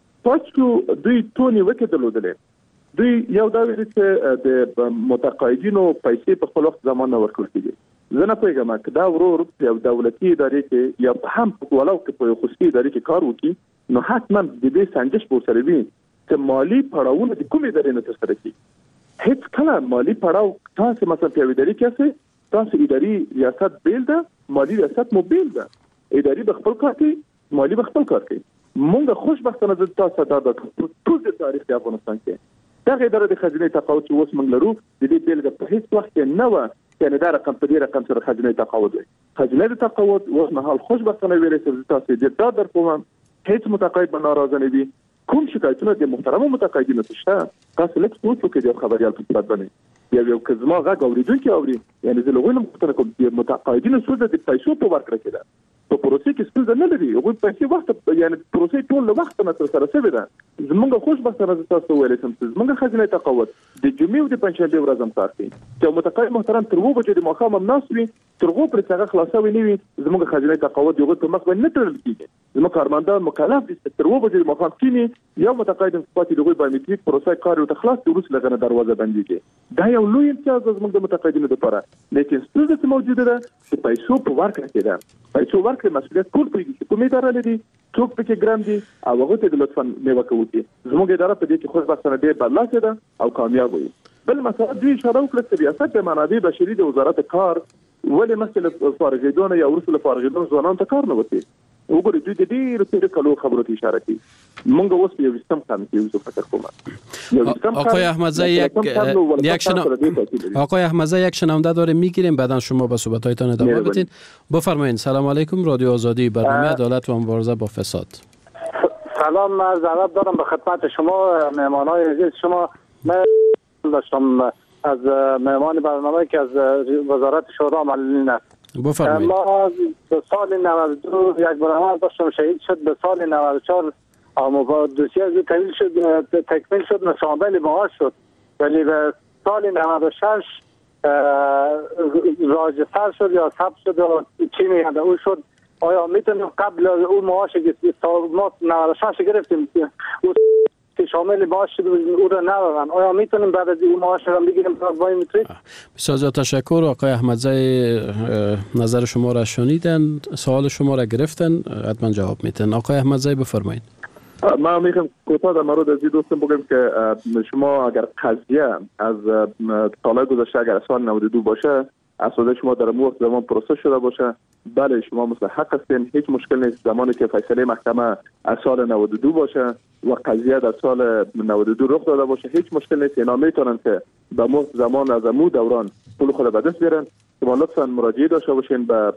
H: تاسو دوی ټونی وکړه درلودلې، دوی یو دا ویل چې د متقاعدینو پیسې په خپل وخت زمان نه ورکول کیږي. زه نه پوهېږم که دا ورور یو دولتي ادارې کې یا هم ولو که په خصوصي ادارې کې کار وکړي نو حتما د دې سنجش به ورسره وي چې مالي پړاوونه د کومې ادارې نه ترسره کړي. هیڅ کله مالي پړاو تاسو مثلا په یوې ادارې کې یاست، تاسو اداري ریاست بیل ده، مالی ریاست مو بیل ده، اداري به خپل کار کوي، مالی به خپل کار کوي. مونږ خوشبختانه د تاسو دا د ټول د تاریخ د افغانستان کې دغه اداره د خزینه تقاعد چې اوس موږ لرو د دې بیلګه په هیڅ وخت کې نه وه چې دا رقم په دې رقم سره خزینه تقاعد وي. خزینه تقاعد اوس مهال خوشبختانه ویل چې تاسو دې دا در کوم هیڅ متقاعد به ناراضه نه وي. کوم شکایتونه د محترمو متقاعدینو ته تاسو لکه څه وکړئ د خبريال په صورت باندې یا یو کزما غږ اوریدونکي اوري، یعنی زه له غوښنه مختلف کوم د متقاعدینو سود د پیسو په ورکړه کې ده په پروسې کې ستونزه نه لري. هغوی پیسې وخت یعنی پروسې ټول له وخت نه ترسره شوې ده. زموږ خوشبختانه زه تاسو ویلی شم چې زموږ خزینه تقاعد د جمعې او د پنجشنبې ورځ هم کار کوي چې متقاعد محترم تر اوه بجې د ماښام هم ناست وي، تر هغو پورې چې هغه خلاصوي نه وي زموږ خزینه تقاعد د هغوی په مخ باندې نه تړل کېږي. زموږ کارمندان مکلف دي چې تر اوه بجې د ماښام کښېني، یو متقاعد پاتې د هغوی بایومټریک پروسه کار ورته خلاص کړي، وروسته له هغه نه دروازه بندېږي. دا یو لوی امتیاز ده زموږ د متقاعدینو لپاره. لیکن ستونزه چې موجوده ده چې پیسو په ورکړه کې ده، پیسو ورکړې مسؤلیت ټول پرېږدي چې کومې اداره لري، څوک پکې ګرم دي او هغوی ته د لطفا نیوکه وکړي. زموږ اداره په دې کې خوشبختانه ډېر برلاسې ده او کامیاب وي. بل مسله دوی اشاره وکړه چې ریاست د منابع بشري د وزارت کار ولې مخکې له فارغېدو نه یا وروسته له فارغېدو ځوانانو ته کار نه ورکوي. وګورئ دوی د ډېرو تېرو کلو خبرو ته اشاره کوي. موږ اوس په یو ویشتم قرن کې یو، زه فکر کوم
F: آقای احمدزی یک یک شنونده آقای احمدزی یک شنونده داره میگیریم، بعدا شما با صحبت‌هایتان ادامه بدین. بفرمایید. سلام علیکم، رادیو آزادی، برنامه عدالت و مبارزه با فساد.
J: سلام، عرض ادب دارم به خدمت شما مهمانان عزیز. شما من داشتم از مهمان برنامه که از وزارت شورا معلولین است.
F: بفرمایید.
J: ما به سال نود و دو یک برنامه داشتم، شهید شد. به سال نود و چهار اما دوسیه از تکمیل شد تکمیل شد نشانده معاش شد، ولی به سال نود و شش راجع‌تر شد یا ثبت شد و چی میگن او شد. آیا میتونیم قبل اون معاشی که ما نود و شش گرفتیم او که شامل معاش شده او را ندادن. آیا میتونیم بعد از این معاش را بگیریم برای میتونید؟
F: بسیار زیاد تشکر. آقای احمدزی نظر شما را شنیدن، سوال شما را گرفتن، حتما جواب میتن. آقای احمدزی بفرمایید.
H: ما میخوام کوتاه در مورد از این دوستم بگم که شما اگر قضیه از سال گذشته اگر سال نود و دو باشه، اساسا شما در وقت زمان پروسس شده باشه، بله شما مستحق هستین، هیچ مشکل نیست. زمانی که فیصله محکمه از سال نود و دو باشه و قضیه در سال نود و دو رخ داده باشه، هیچ مشکل نیست. اینا میتونن که به وقت زمان از امو دوران پول خود به دست بیارن. شما لطفا مراجعه داشته باشین به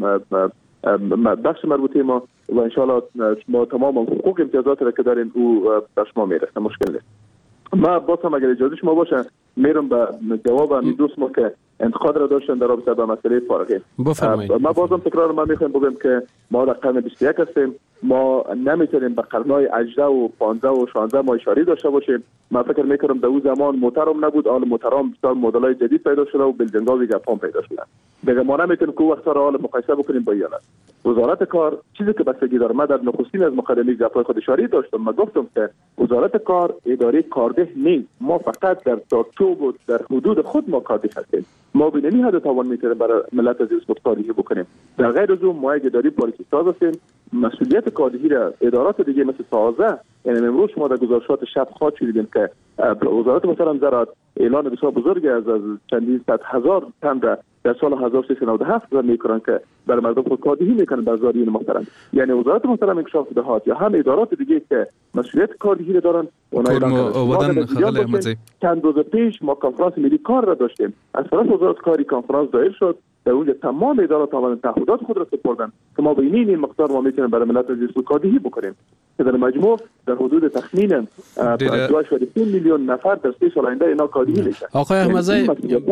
H: بخش مربوطه ما و انشالله ما تمام حقوق امتیازات را که دارین او در شما میرسه، مشکل نیست. ما بازم اگر اجازه شما باشه میرم به جواب همین دوست ما که انتقاد را داشتن در رابطه با مسئله فارغی.
F: بفرمایید.
H: ما بازم تکرار ما میخوایم بگم که ما در قرن بیست و یک هستیم، ما نمیتونیم به قرنهای هجده و پانزده و شانزده ما اشاره داشته باشیم. من فکر میکنم در اون زمان موترم نبود، حال موترم بسیار مدل‌های جدید پیدا شده و بلجنگاوی گپان پیدا شده. دیگه ما نمیتونیم که وقت را حال مقایسه بکنیم با ایالت. وزارت کار چیزی که بستگی داره، من در نخستین از مقدمه گپای خود اشاره داشتم، من گفتم که وزارت کار اداره کارده نیست، ما فقط در چارچوب و در حدود خود ما کارده هستیم. ما به نمی حد توان میتونیم برای ملت از اسپورتکاری بکنیم. در غیر از اون ما یک اداره پالیسی ساز هستیم. مسئولیت کاردهی را ادارات دیگه مثل سازه، یعنی امروز شما در گزارشات شب خواهد شنیدین که وزارت مثلا زراعت اعلان بسیار بزرگی از از چندین صد هزار تن را در سال هزار و سیصد و نود و هفت میکنن که برای مردم خود کاردهی میکنن در زارین محترم. یعنی وزارت محترم انکشاف دهات یا هم ادارات دیگه که مسئولیت کاردهی را دارن
G: ودن خغل احمدزی
H: چند روز پیش ما کنفرانس ملی کار را داشتیم. از طرف وزارت کاری کنفرانس دایر شد، در اونجا تمام ادارات آمدن تعهدات خود را سپردن که ما به این مقدار ما میتونیم برای ملت از کاردهی بکنیم که در مجموع در حدود تخمینا دو و سه میلیون نفر در سه سال آینده اینا کاردهی میشن.
F: آقای احمدزی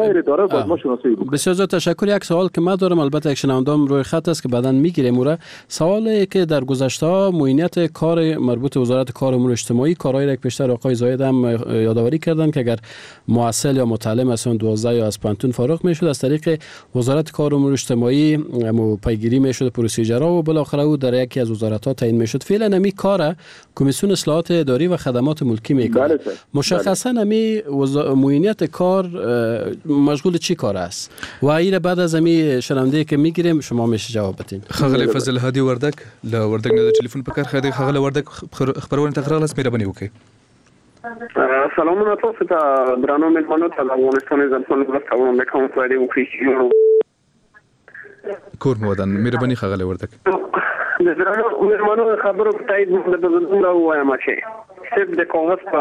F: بسیار زیاد تشکر. یک سوال که من دارم، البته یک شنوندام روی خط است که بعداً میگیریم اون سوالی که در گذشته ها معینیت کار مربوط به وزارت کار و امور اجتماعی، کارهایی را که پیشتر آقای زاید هم یادآوری کردن که اگر محصل یا متعلم از دوازده یا از پانتون فارغ میشد از طریق وزارت کار و امور اجتماعی مو پیگیری میشد پروسیجرها و بالاخره او در یکی از وزارت‌ها تعیین میشد. فعلا نمی کار کمیسیون اصلاحات اداری و خدمات ملکی میکنه. مشخصا نمی وزا... معینیت کار مشغول چی کار است و این بعد از امی شنونده که میگیریم شما میشه جواب بدین.
G: خغل فضل هادي وردک لا وردک نه تلیفون پکار خدای خغل وردک خبرونه تقرار لاس مهرباني وکي.
K: سلامونه تاسو ته درانو مېلمانو ته د افغانستان ځمکو ولایت او مکان فایده وکړي.
G: کور مودن مهرباني خغل وردک.
K: د درانو مېلمانو خبرو په تایید باندې د بزرګ راوایم چې صرف د کاغذ په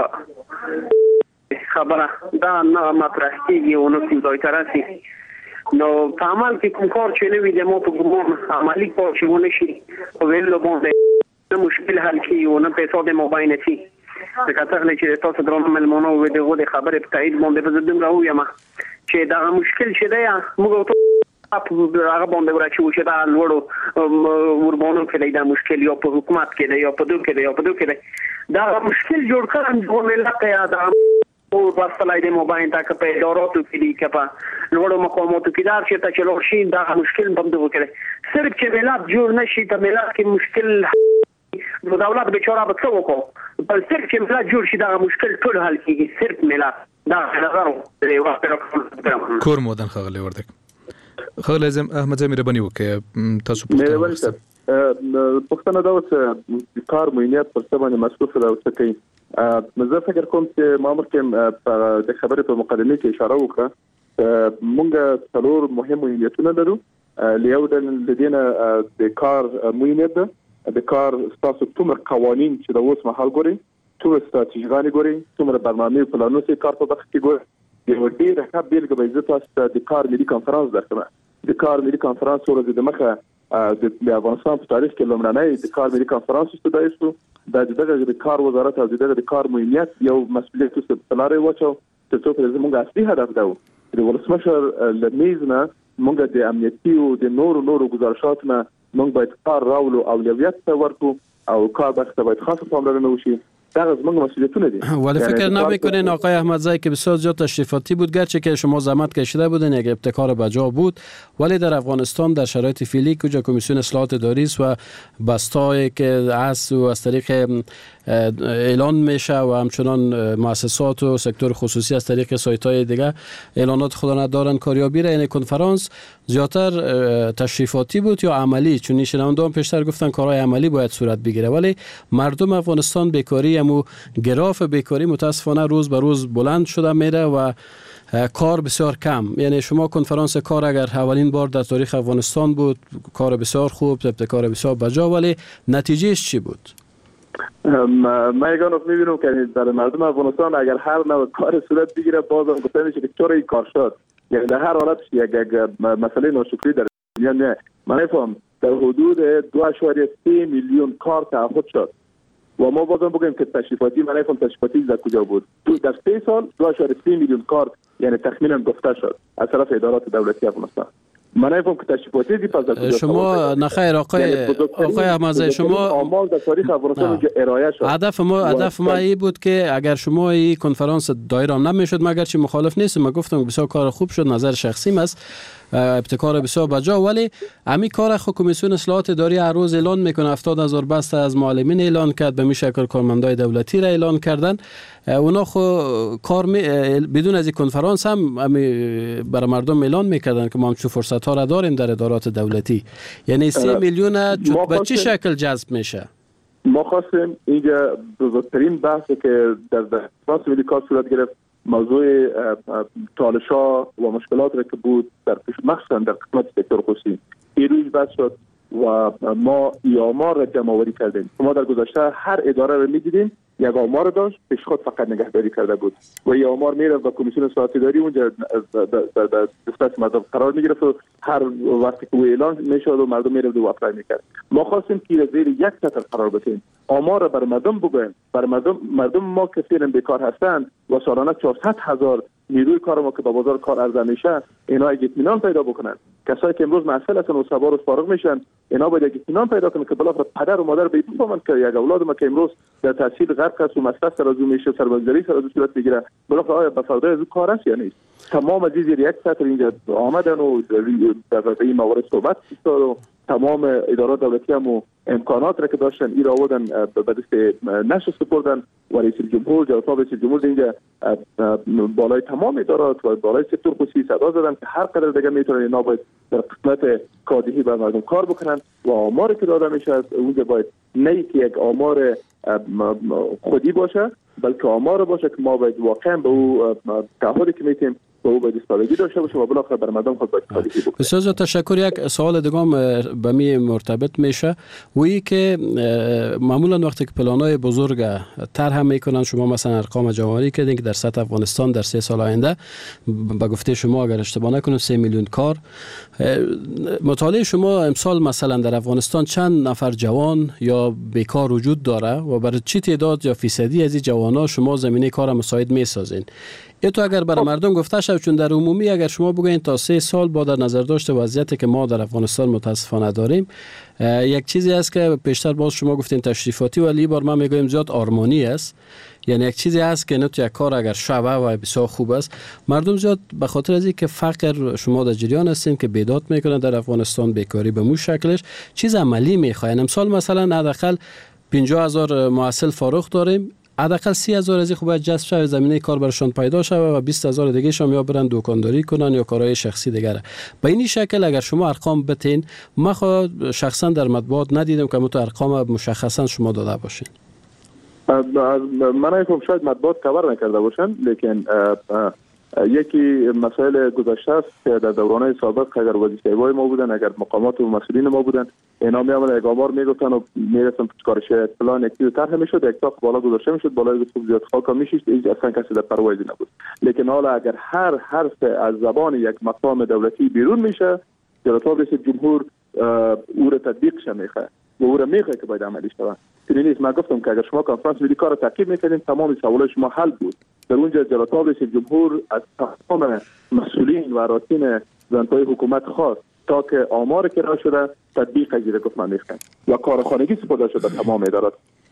K: خبره دا نه مطرح کیږي او نو کوم ځای ته راسي. نو په عمل کې کوم کار چې نه وي د مو په ګومان عملي کار چې ونه شي په ویلو باندې مشکل حل کیږي او نه په څو د موبایل نشي. د کتر چې تاسو درنو مېلمانو و دغه د خبرې په تایید باندې بزرګ راوایم چې دا مشکل چې دی موږ هغه باندې ورچو چې دا لوړو وربانو کې دا مشکل یا په حکومت کې دی یا په دوه کې دی یا په دوه کې دی دا مشکل جوړ کړم چې ملت یا دا او واسطه د موبایل تک په اداراتو کې دی که په لوړو مقاماتو کې دا چې ته چلو شي دا مشکل بند وکړي. صرف چې ملت جوړ نشي ته ملت کې مشکل نو دولت بیچاره به څه وکړو؟ بل صرف چې ملت جوړ شي دا مشکل ټول حل کیږي. صرف ملت دا نظر دی واسطه
G: کور مودن خغل وردک. خغل اعظم احمدزی مهرباني وکړه تاسو
H: پوښتنه پوښتنه دا و چې کار معینیت پر څه باندې مسؤل دی او څه کوي. زه فکر کوم چې ما مخکې د خبرې په مقدمه کې اشاره وکړه مونږ څلور مهم معینیتونه لرو. یو د دې نه د کار معینیت ده، د کار تاسو څومره قوانین چې د اوس مهال ګوري، څومره ستراتیژیګانې ګوري، څومره برنامې پلانونه چې کار په وخت کې ګوري. یو ډېر ښه بیلګه به زه تاسو ته د کار ملي کنفرانس درکړم. د کار ملي کنفرانس ورځ د مخه د افغانستان په تاریخ کې لومړنی د کار ملي کنفرانس استدای شو. د دغه د کار وزارت او دغه د کار معینیت یو مسؤلیت څه پلاره وچو چې څو پر زموږ اصلي هدف ده د ولسمشر لمیزنه موږ د امنیتي او د نورو نورو گزارشاتونه موږ باید کار راولو اولویت ورکړو او کار به باید خاصه پاملرنه وشي در از منگ مسئولیتونه دی.
F: ولی فکر نمیکنین آقای احمدزایی که بسیار زیاد تشریفاتی بود، گرچه که شما زحمت کشیده بودین، یک ابتکار بجا بود، ولی در افغانستان در شرایط فعلی کجا کمیسیون اصلاحات اداری است و بستایی که از و از طریق اعلان میشه و همچنان مؤسسات و سکتور خصوصی از طریق سایت‌های دیگه اعلانات خود ندارن کاریابی را. این کنفرانس زیاتر تشریفاتی بود یا عملی؟ چون شنوندگان پیشتر گفتن کارهای عملی باید صورت بگیره، ولی مردم افغانستان بیکاری و گراف بیکاری متاسفانه روز به روز بلند شده میره و کار بسیار کم. یعنی شما کنفرانس کار اگر اولین بار در تاریخ افغانستان بود، کار بسیار خوب، ابتکار بسیار بجا، ولی نتیجهش چی بود؟
H: من یگان رو میبینم که در مردم افغانستان اگر هر نوع کار صورت بگیره بازم گفته میشه که چرا این کار شد. یعنی در هر حالت یک مسئله ناشکری در دنیا نه. من نفهم در حدود دو اشاریه سه میلیون کار تعهد شد و ما بازم بگیم که تشریفاتی، من نفهم تشریفاتی در کجا بود. در سه سال دو اشاریه سه میلیون کار یعنی تخمینا گفته شد از طرف ادارات دولتی افغانستان. من نفهم که تشریفاتی دی پس در
F: شما نخیر آقای آقای احمدزایی، شما
H: اعمال در تاریخ افغانستان ارائه شد.
F: هدف ما هدف ما این بود که اگر شما این کنفرانس دایر هم نمیشد، مگر چی مخالف نیستم، من گفتم بسیار کار خوب شد، نظر شخصیم است، ابتکار بسیار بجا، ولی همین کار خود کمیسیون اصلاحات اداری هر روز اعلان میکنه. هفتاد هزار بسته از معلمین اعلان کرد، به می شکل کارمندای دولتی را اعلان کردن. اونا خو کار می بدون از این کنفرانس هم برای مردم اعلان میکردن که ما هم چه فرصت ها را داریم در ادارات دولتی. یعنی سه میلیون به چه شکل جذب میشه؟
H: ما خواستیم اینجا بزرگترین بحثی که در دفاع ملی کار صورت گرفت موضوع چالش‌ها و مشکلات را که بود در مخصوصا در قسمت سکتور خصوصی ایروز بحث شد و ما ای آمار را جمع آوری کردیم. ما در گذشته هر اداره را می‌دیدیم یک آمار داشت پیش خود فقط نگهداری کرده بود و این آمار میره و کمیسیون اصلاحات اداری اونجا در دسترس مردم قرار میگرفت و هر وقتی که اعلان میشد و مردم میرفت و اپلای میکرد. ما خواستیم که زیر یک سطر قرار بدیم، آمار را بر مردم بگویم، بر مردم مردم ما کسایی بیکار هستند و سالانه چهارصد هزار نیروی کار ما که با بازار کار عرضه میشه اینا اطمینان پیدا بکنن. کسایی که امروز معسل هستن و سوار و فارغ میشن اینا باید اطمینان پیدا کنن که بالاخره پدر و مادر به این فهمن که یک اولاد ما که امروز در تحصیل غرق است و مصرف سر از او میشه، سربازگری سر از او صورت میگیره، بالاخره آیا به فایده از او کار است یا نیست. تمام از زیر یک سطر اینجا آمدن و در این موارد صحبت کردن و تمام ادارات دولتی هم و امکانات را که داشتن ای را آوردن به دست نشر سپردن و رئیس جمهور جلسه رئیس جمهور اینجا بالای تمام ادارات و بالای سکتور خصوصی صدا زدن که هر قدر دیگه میتونن اینا باید در قسمت کادهی بر مردم کار بکنن و آماری که داده میشه اونجا باید نه که یک آمار خودی باشه بلکه آمار باشه که ما باید واقعا به او تعهدی که میتیم به او باید استفاده داشته باشه و بالاخره بر مردم خود باید کاری بکنه.
F: بسیار تشکر. یک سوال دیگه هم به می مرتبط میشه و این که معمولا وقتی که پلانای بزرگ طرح میکنن، شما مثلا ارقام جمع‌آوری کردین که در سطح افغانستان در سه سال آینده به گفته شما اگر اشتباه نکنم سه میلیون کار، مطالعه شما امسال مثلا در افغانستان چند نفر جوان یا بیکار وجود داره و برای چه تعداد یا فیصدی از این جوانان شما زمینه کار مساعد میسازین؟ این تو اگر برای مردم گفته شد، چون در عمومی اگر شما بگوین تا سه سال با در نظر داشته وضعیتی که ما در افغانستان متاسفانه داریم، یک چیزی است که پیشتر باز شما گفتین تشریفاتی، ولی بار ما میگویم زیاد آرمانی است. یعنی یک چیزی است که نه تو یک کار اگر شبه و بسیار خوب است، مردم زیاد به خاطر از اینکه فقر شما در جریان هستین که بیداد میکنن در افغانستان، بیکاری به مو شکلش چیز عملی میخواین. امسال مثلا حداقل پنجاه هزار معسل فارغ داریم، حداقل سی هزار از این خوب جذب شود، زمینه کار برشان پیدا شود و بیست هزار دیگه شام یا برن دکانداری کنن یا کارهای شخصی دیگه. به این شکل اگر شما ارقام بتین، ما خود شخصا در مطبوعات ندیدم که متو ارقام مشخصا شما داده باشین.
H: من ایفم شاید مطبوعات کور نکرده باشن، لیکن یکی مسائل گذشته است که در دوران سابق اگر وظیفه‌های ما بودن، اگر مقامات و مسئولین ما بودن، اینا میامدن یک آمار میگفتن و میرسن کارش پلان یکی طرح میشد، یک تاق بالا گذاشته میشد، بالای خوب زیاد خاک میشید، هیچ اصلا کسی در پروایی نبود. لیکن حالا اگر هر حرف از زبان یک مقام دولتی بیرون میشه، جلسه رئیس جمهور او را تطبیق میخواد و او را میخواد که باید عملی شود. چنین نیست. من گفتم که اگر شما کنفرانس ملی کار تعقیب میکنین تمام سوالات شما حل بود. در اونجا جلسه رئیس جمهور از تمام مسئولین و اراکین زنهای حکومت خواست تا که آمار که را شده تطبیق پذیر گفت من میخوام و کارخانگی سپرده شده تمام ادارات.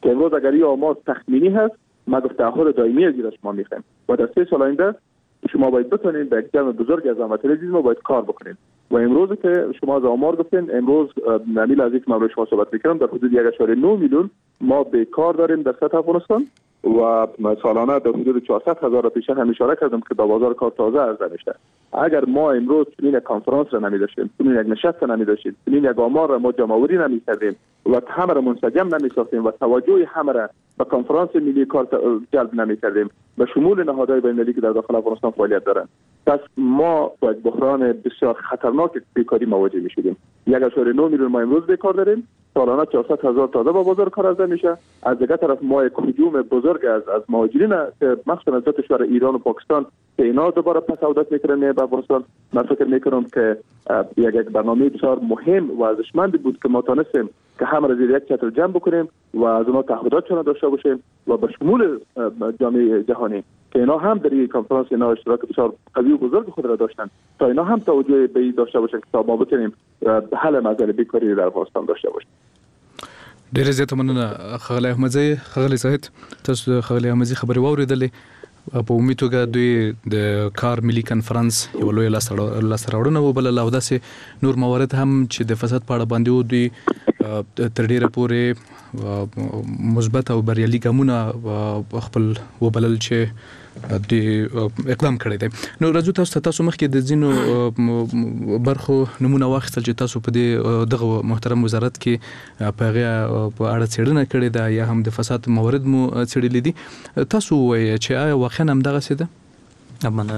H: که امروز اگر این آمار تخمینی هست ما گفت تعهد دائمی از شما میخوایم و در سه سال آینده شما باید بتونید به یک جمع بزرگ از هموطنان ما باید کار بکنید و امروز که شما از آمار گفتین امروز نمیل از یک مبلغ شما صحبت میکنم در حدود یک اشاره نه میلیون ما بیکار داریم در سطح افغانستان و سالانه در حدود چهارصد هزار پیشه هم اشاره کردم که در بازار کار تازه عرضه میشه. اگر ما امروز چنین کانفرانس را نمی‌داشتیم، چنین یک نشست را نمی‌داشتیم، چنین یک آمار را ما جمع‌آوری نمی‌کردیم و همه را منسجم نمی‌ساختیم و توجه همه را به کنفرانس ملی کار جلب نمی‌کردیم به شمول نهادهای بین‌المللی که در داخل افغانستان فعالیت دارند، پس ما با یک بحران بسیار خطرناک بیکاری مواجه می‌شدیم. یک اشاره نه میلیون ما امروز بیکار داریم، سالانه چهارصد هزار تازه با بازار کار عرضه میشه. از دیگر طرف ما یک هجوم بزرگ از از مهاجرین که مخصوصا از دو کشور ایران و پاکستان که اینا دوباره پس عودت میکنن به افغانستان، من فکر میکنم که یک یک برنامه بسیار مهم و ارزشمند بود که ما تونستیم که همه را زیر یک چتر جمع بکنیم و از اونها تعهداتشون داشته باشیم و به شمول جامعه جهانی که اینا هم در این کنفرانس اینا اشتراک بسیار قوی و بزرگ خود را داشتن تا اینا هم توجه به این داشته باشن که تا ما بتونیم حل مسئله بیکاری در افغانستان داشته باشیم.
G: ډېر زیات مننه خغلی احمدزی. خغلی زاهد تاسو خغلی احمدزی خبري واوریدلې په عمومي توګه دوی د کار ملي کنفرانس یو لوی لاسته وبلله او داسې نور موارد هم چې د فساد په اړه باندې و دوی تر ډیره پورې مثبت او بریالي ګامونه خپل وبلل چې د اقدام کړی دی. نو راځو تاسو تاسو مخکې د ځینو برخو نمونه واخیستل چې تاسو په دې دغه محترم وزارت کې په هغه په اړه څېړنه کړې ده یا هم د فساد موارد مو څېړلي دي. تاسو وایئ چې آیا واقعا همدغسې ده؟
I: مننه.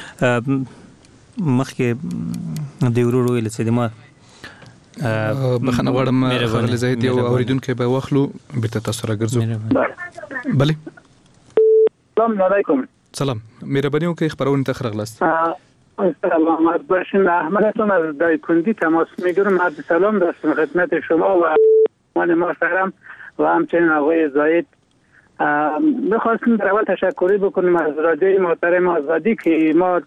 I: مخکې د ورور ویل چې د ما
G: بخښنه غواړم خغلی زاهد یو اورېدونکی به واخلو بېرته تاسو راګرځو. بله
J: سلام علیکم.
G: سلام، مهربانی وکړئ خبرونه ته راغلاست.
J: سلامت باشین. احمدتون از دایکندی تماس میگیرم. عرض سلام داشتم خدمت شما و من محترم و همچنین آقای زاید. میخواستیم در اول تشکری بکنیم از رادیوی محترم آزادی که ما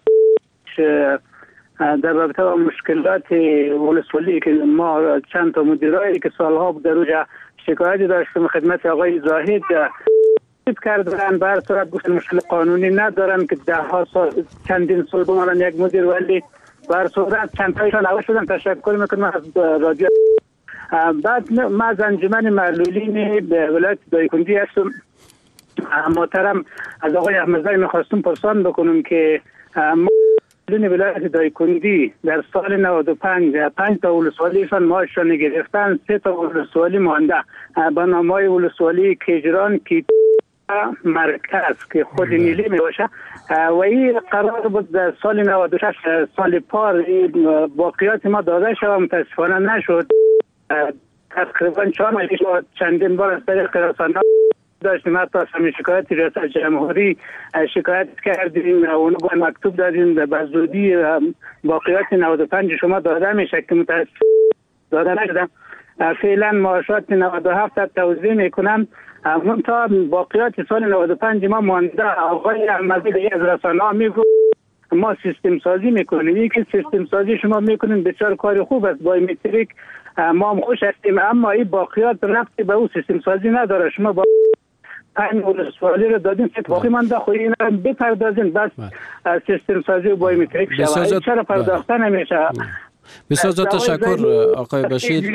J: در رابطه با مشکلات ولسوالی که ما چند تا مدیرایی که سالها در اوجا شکایتی داشتیم خدمت آقای زاهد کردن بر صورت گفتن مشکل قانونی ندارن که ده ها سال چندین سال بمانن یک مدیر ولی بر صورت چند تایشان عوض شدن. تشکر میکنم از رادیو. بعد ما از انجمن معلولین به ولایت دایکندی هستم. محترم از آقای احمدزی میخواستم پرسان بکنم که معلولین ولایت دایکندی در سال نود و پنج پنج تا ولسوالیشان معاششان گرفتن، سه تا ولسوالی مانده به نامهای ولسوالی کیجران کی مرکز که خود نیلی می باشه و این قرار بود در سال نود و شش سال پار باقیات ما داده شد و متاسفانه نشد. تقریبا چهار ماه پیش چندین بار از طریق رسانه‌ها داشتیم، حتی از همین شکایت ریاست جمهوری شکایت کردیم و اونو با مکتوب دادیم به زودی باقیات نود و پنج شما داده میشه که متاسفانه داده نشدم. فعلا معاشات نود و هفت توزیع میکنم تا باقیات سال نود و پنج ما مانده. آقای احمدی از رسانه‌ها میگو ما سیستم سازی میکنیم. یکی سیستم سازی شما میکنیم بسیار کار خوب است، بایومتریک ما هم خوش هستیم، اما این باقیات ربطی به اون سیستم سازی نداره. شما با پنج ولسوالی رو دادین سه باقی مانده، خود اینا رو بپردازین بس سیستم سازی و بایومتریک شود. چرا پرداخته نمیشه؟
F: بسیار زیاد تشکر آقای بشیر.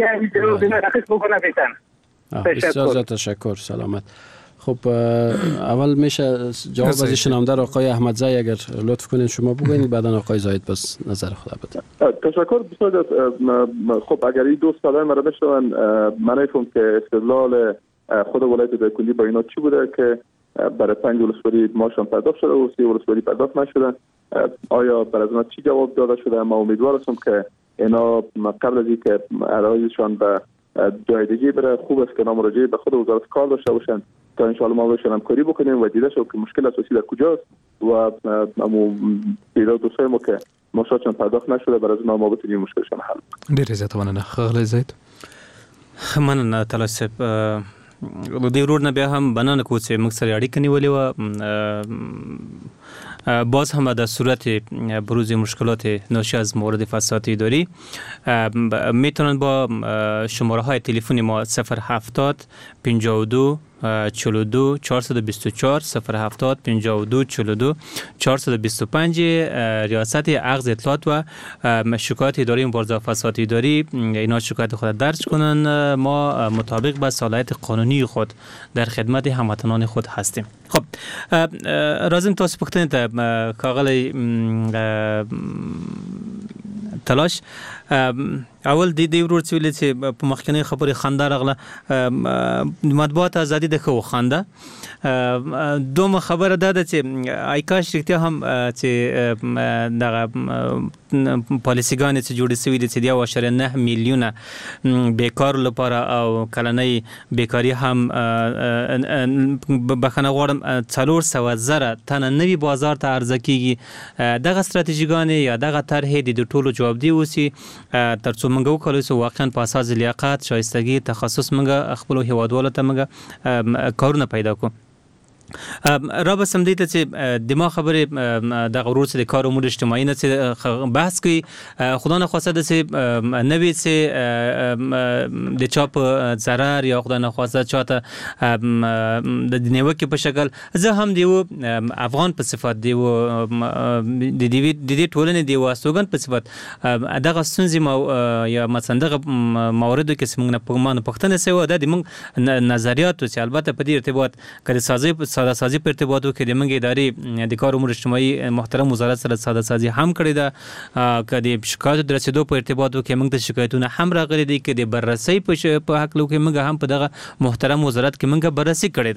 F: بسیار زیاد تشکر. سلامت. خب اول میشه جواب از شنونده آقای احمدزی اگر لطف کنین شما بگوین، بعدا آقای زاید بس نظر خود بده.
H: تشکر. بسیار خب اگر این دو سال مرا بشنون من میفهم که استدلال خود ولایت دایکندی با اینا چی بوده که برای پنج ولسوالی ماشون پرداخت شده و سه ولسوالی پرداخت نشده. آیا برای از چی جواب داده شده؟ ما امیدوار هستم که اینا قبل از اینکه عرایزشان به جای دیگه بره خوب است که اینا مراجعه به خود وزارت کار داشته باشن تا ان شاء الله ما بهشون همکاری بکنیم و دیده شد که مشکل اساسی در کجاست و امو پیدا دوستای ما که ماشاتشان پرداخت نشده برای از ما بتونیم مشکلشون حل کنیم.
G: ډېر زیات مننه. خغلی زاید.
I: مننه تلاسب. د ورور نه بیا هم بنانه کو چې موږ سره اړیکه نیولې و. باز هم در صورت بروز مشکلات ناشی از موارد فساد اداری میتونن با شماره های تلفنی ما صفر هفتاد پنجاه و دو چهل و دو چهارصد و بیست و چهار صفر هفتاد پنجاه و دو چهل و دو چهارصد و بیست و پنج ریاست اخذ اطلاعات و شکایت اداری مبارزه فساد اداری اینا شکایت خود درج کنن. ما مطابق با صلاحیت قانونی خود در خدمت هموطنان خود هستیم. خب رازم تاسو پختنه ته کاغلی تلاش اول د دې ورور چې ولې چې په مخکنی خبرې خندا راغله مطبوعات ازادي د خو خندا دومره خبره ده چې آیکاش رښتیا هم چې دغه پالیسیګانې چې جوړې شوې دي چې یو اشاریه نه میلیونه بیکار لپاره او کلنۍ بیکاری هم بخنه غواړم څلور سوه زره تنه نوي بازار ته عرضه کیږي. دغه ستراتیژیګانې یا دغه طرحې د ټولو جواب دی اوسي تر څو موږ وکولای سو واقعا په اساس لیاقت شایستګي تخصص موږ خپل هیوادوالو ته موږ کارونه پیدا کوو. را به سم دیته چې دماغ خبرې د غرور سره کار امور اجتماعي نه چې بحث کوي خدا نه خواسته د چې نوې چې د چاپ ضرر یا خدا نه خواسته چاته د نیوکه په شکل زه هم دیو افغان په صفت دیو د دې د دې ټولنې دیو استوګن په صفت دغه ستونزې یا مثلا دغه موارد کې څنګه په مان پښتنه سوي د موږ نظریات چې البته په دې ارتباط کړي سازي ساده سازي په ارتباطو کې د منګ ادارې د کار امور اجتماعي محترم وزارت سره ساده سازي هم کړی ده که د شکایت د رسیدو په ارتباطو کې موږ د شکایتونه هم راغلي دي که د بررسي په حق لو کې موږ هم په دغه محترم وزارت کې موږ بررسي کړی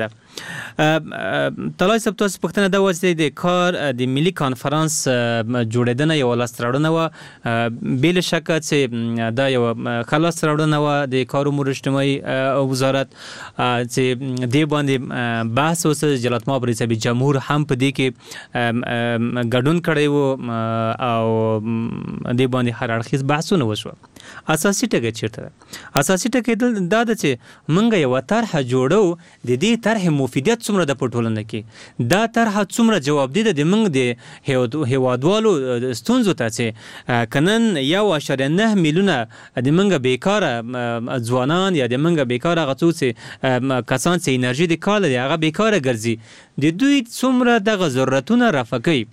I: ده. طلای صاحب تاسو پوښتنه دا وځي د کار د ملي کانفرنس جوړیدنه یو لاستراړنه و بل شک چې دا یو خلاص راوړنه و د کار امور اجتماعي وزارت چې دی باندې بحث وس جلالت مآب رئیس جمهور هم په دې کې ګډون کړی و او دې باندې هر اړخیز بحثونه وشو. اساسي ټکی چیرته اساسي ټکی دا ده چې موږ یو طرح جوړو د دې طرح مفیدیت څومره د پټولنه کې دا طرح څومره جواب دی د موږ د هیوادوالو ستونزو ته چې کنن یو اشاریه نه میلیونه د موږ بیکاره ځوانان یا د موږ بیکاره غڅو چې کسان چې انرژي د کال دی هغه بیکاره ګرځي د دوی څومره دغه ضرورتونه رفع کوي.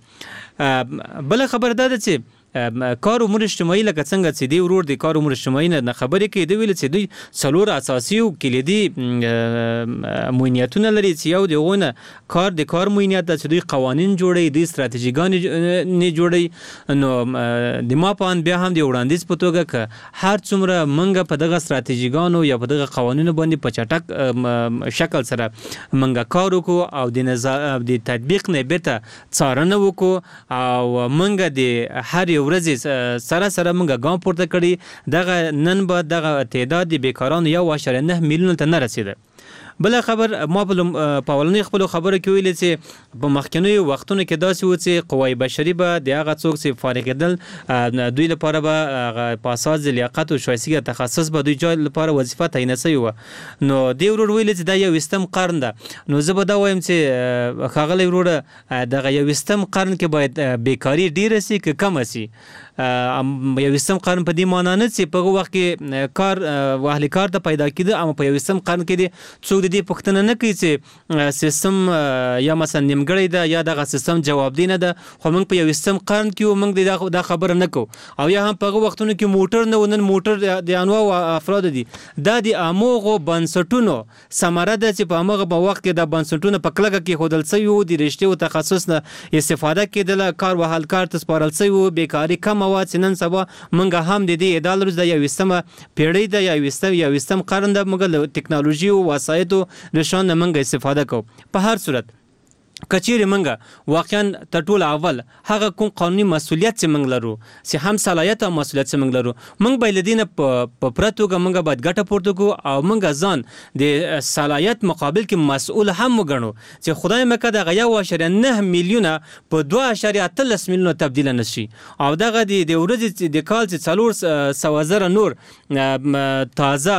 I: بل خبر دا ده چې کار امور اجتماعي لکه څنګه چې دی ورور د کار امور اجتماعي نه خبرې کوي دی ویل چې دوی څلور اساسي او کلیدي موینیتونه لري چې یو دغه کار د کار موینیت د دوی قوانین جوړي د ستراتیژیګان نه جوړي نو د ما په ان بیا هم دی وړاندیز په توګه ک هر څومره منګه په دغه ستراتیژیګانو یا په دغه قوانینو باندې په چټک شکل سره منګه کار وکړو او د نظام د تطبیق نه بیرته څارنه وکړو او منګه د هر ورځ سره سره موږ ګام پورته کړی دغه نن به دغه تعداد د بیکارانو یو اشاریه نه میلیون ته نه رسیده. بل خبر ما په اولنۍ خپل خبره کې ویل چې په مخکنی وختونو کې داسې و چې قوای بشري به د هغه څوک چې فارغ کېدل دوی لپاره به په اساس لیاقت او شایستګي تخصص به دوی جای لپاره وظیفه تعیین شوی و. نو دی ورور ویل چې دا یو وستم قرن ده نو زه به دا وایم چې خاغلی ورور دغه یو وستم قرن کې باید بیکاری ډیره سي که کم سي. یو وستم قرن په دې معنی نه چې په وخت کې کار واهلي کار ته پیدا کېده اما په یو وستم قرن کې څوک دې پښتنه نه کوي چې سیستم یا مثلا نیمګړی ده یا دغه سیستم جواب دی نه ده خو موږ په یو وستم قرن کې موږ دا خبره نه کوو او یا هم په هغه وختونو کې موټر نه ونن موټر د انواع افراد دي دا د اموغو بنسټونو ثمره ده چې په هغه په وخت کې د بنسټونو په کلکه کې خودل سوي وو د رښتیا او تخصص نه استفاده کېدله کار وهل کار ته سپارل سوي وو بیکاری کم و چې نن سبا موږ هم د دې ادارو د یو وستمه پیړۍ د یو وستم یو وستم قرن د موږ ټکنالوژي او وسایط نشان منګه استفاده کو. په هر صورت کچیر منګه واقعا تر ټولو اول هغه کوم قانوني مسولیت چې منګ لرو چې هم صلاحیت او مسولیت چې منګ لرو منګ به لدینه په پرتوګه منګه باید ګټه پورته کو او منګه ځان د صلاحیت مقابل کې مسؤل هم وګڼو چې خدای مکه د غیا و اشاریه نه میلیونه په دوه اشاریه اتلس میلیونه تبدیل نشي او دغه د د ورځې د کال چې څلور سوه زره نور تازه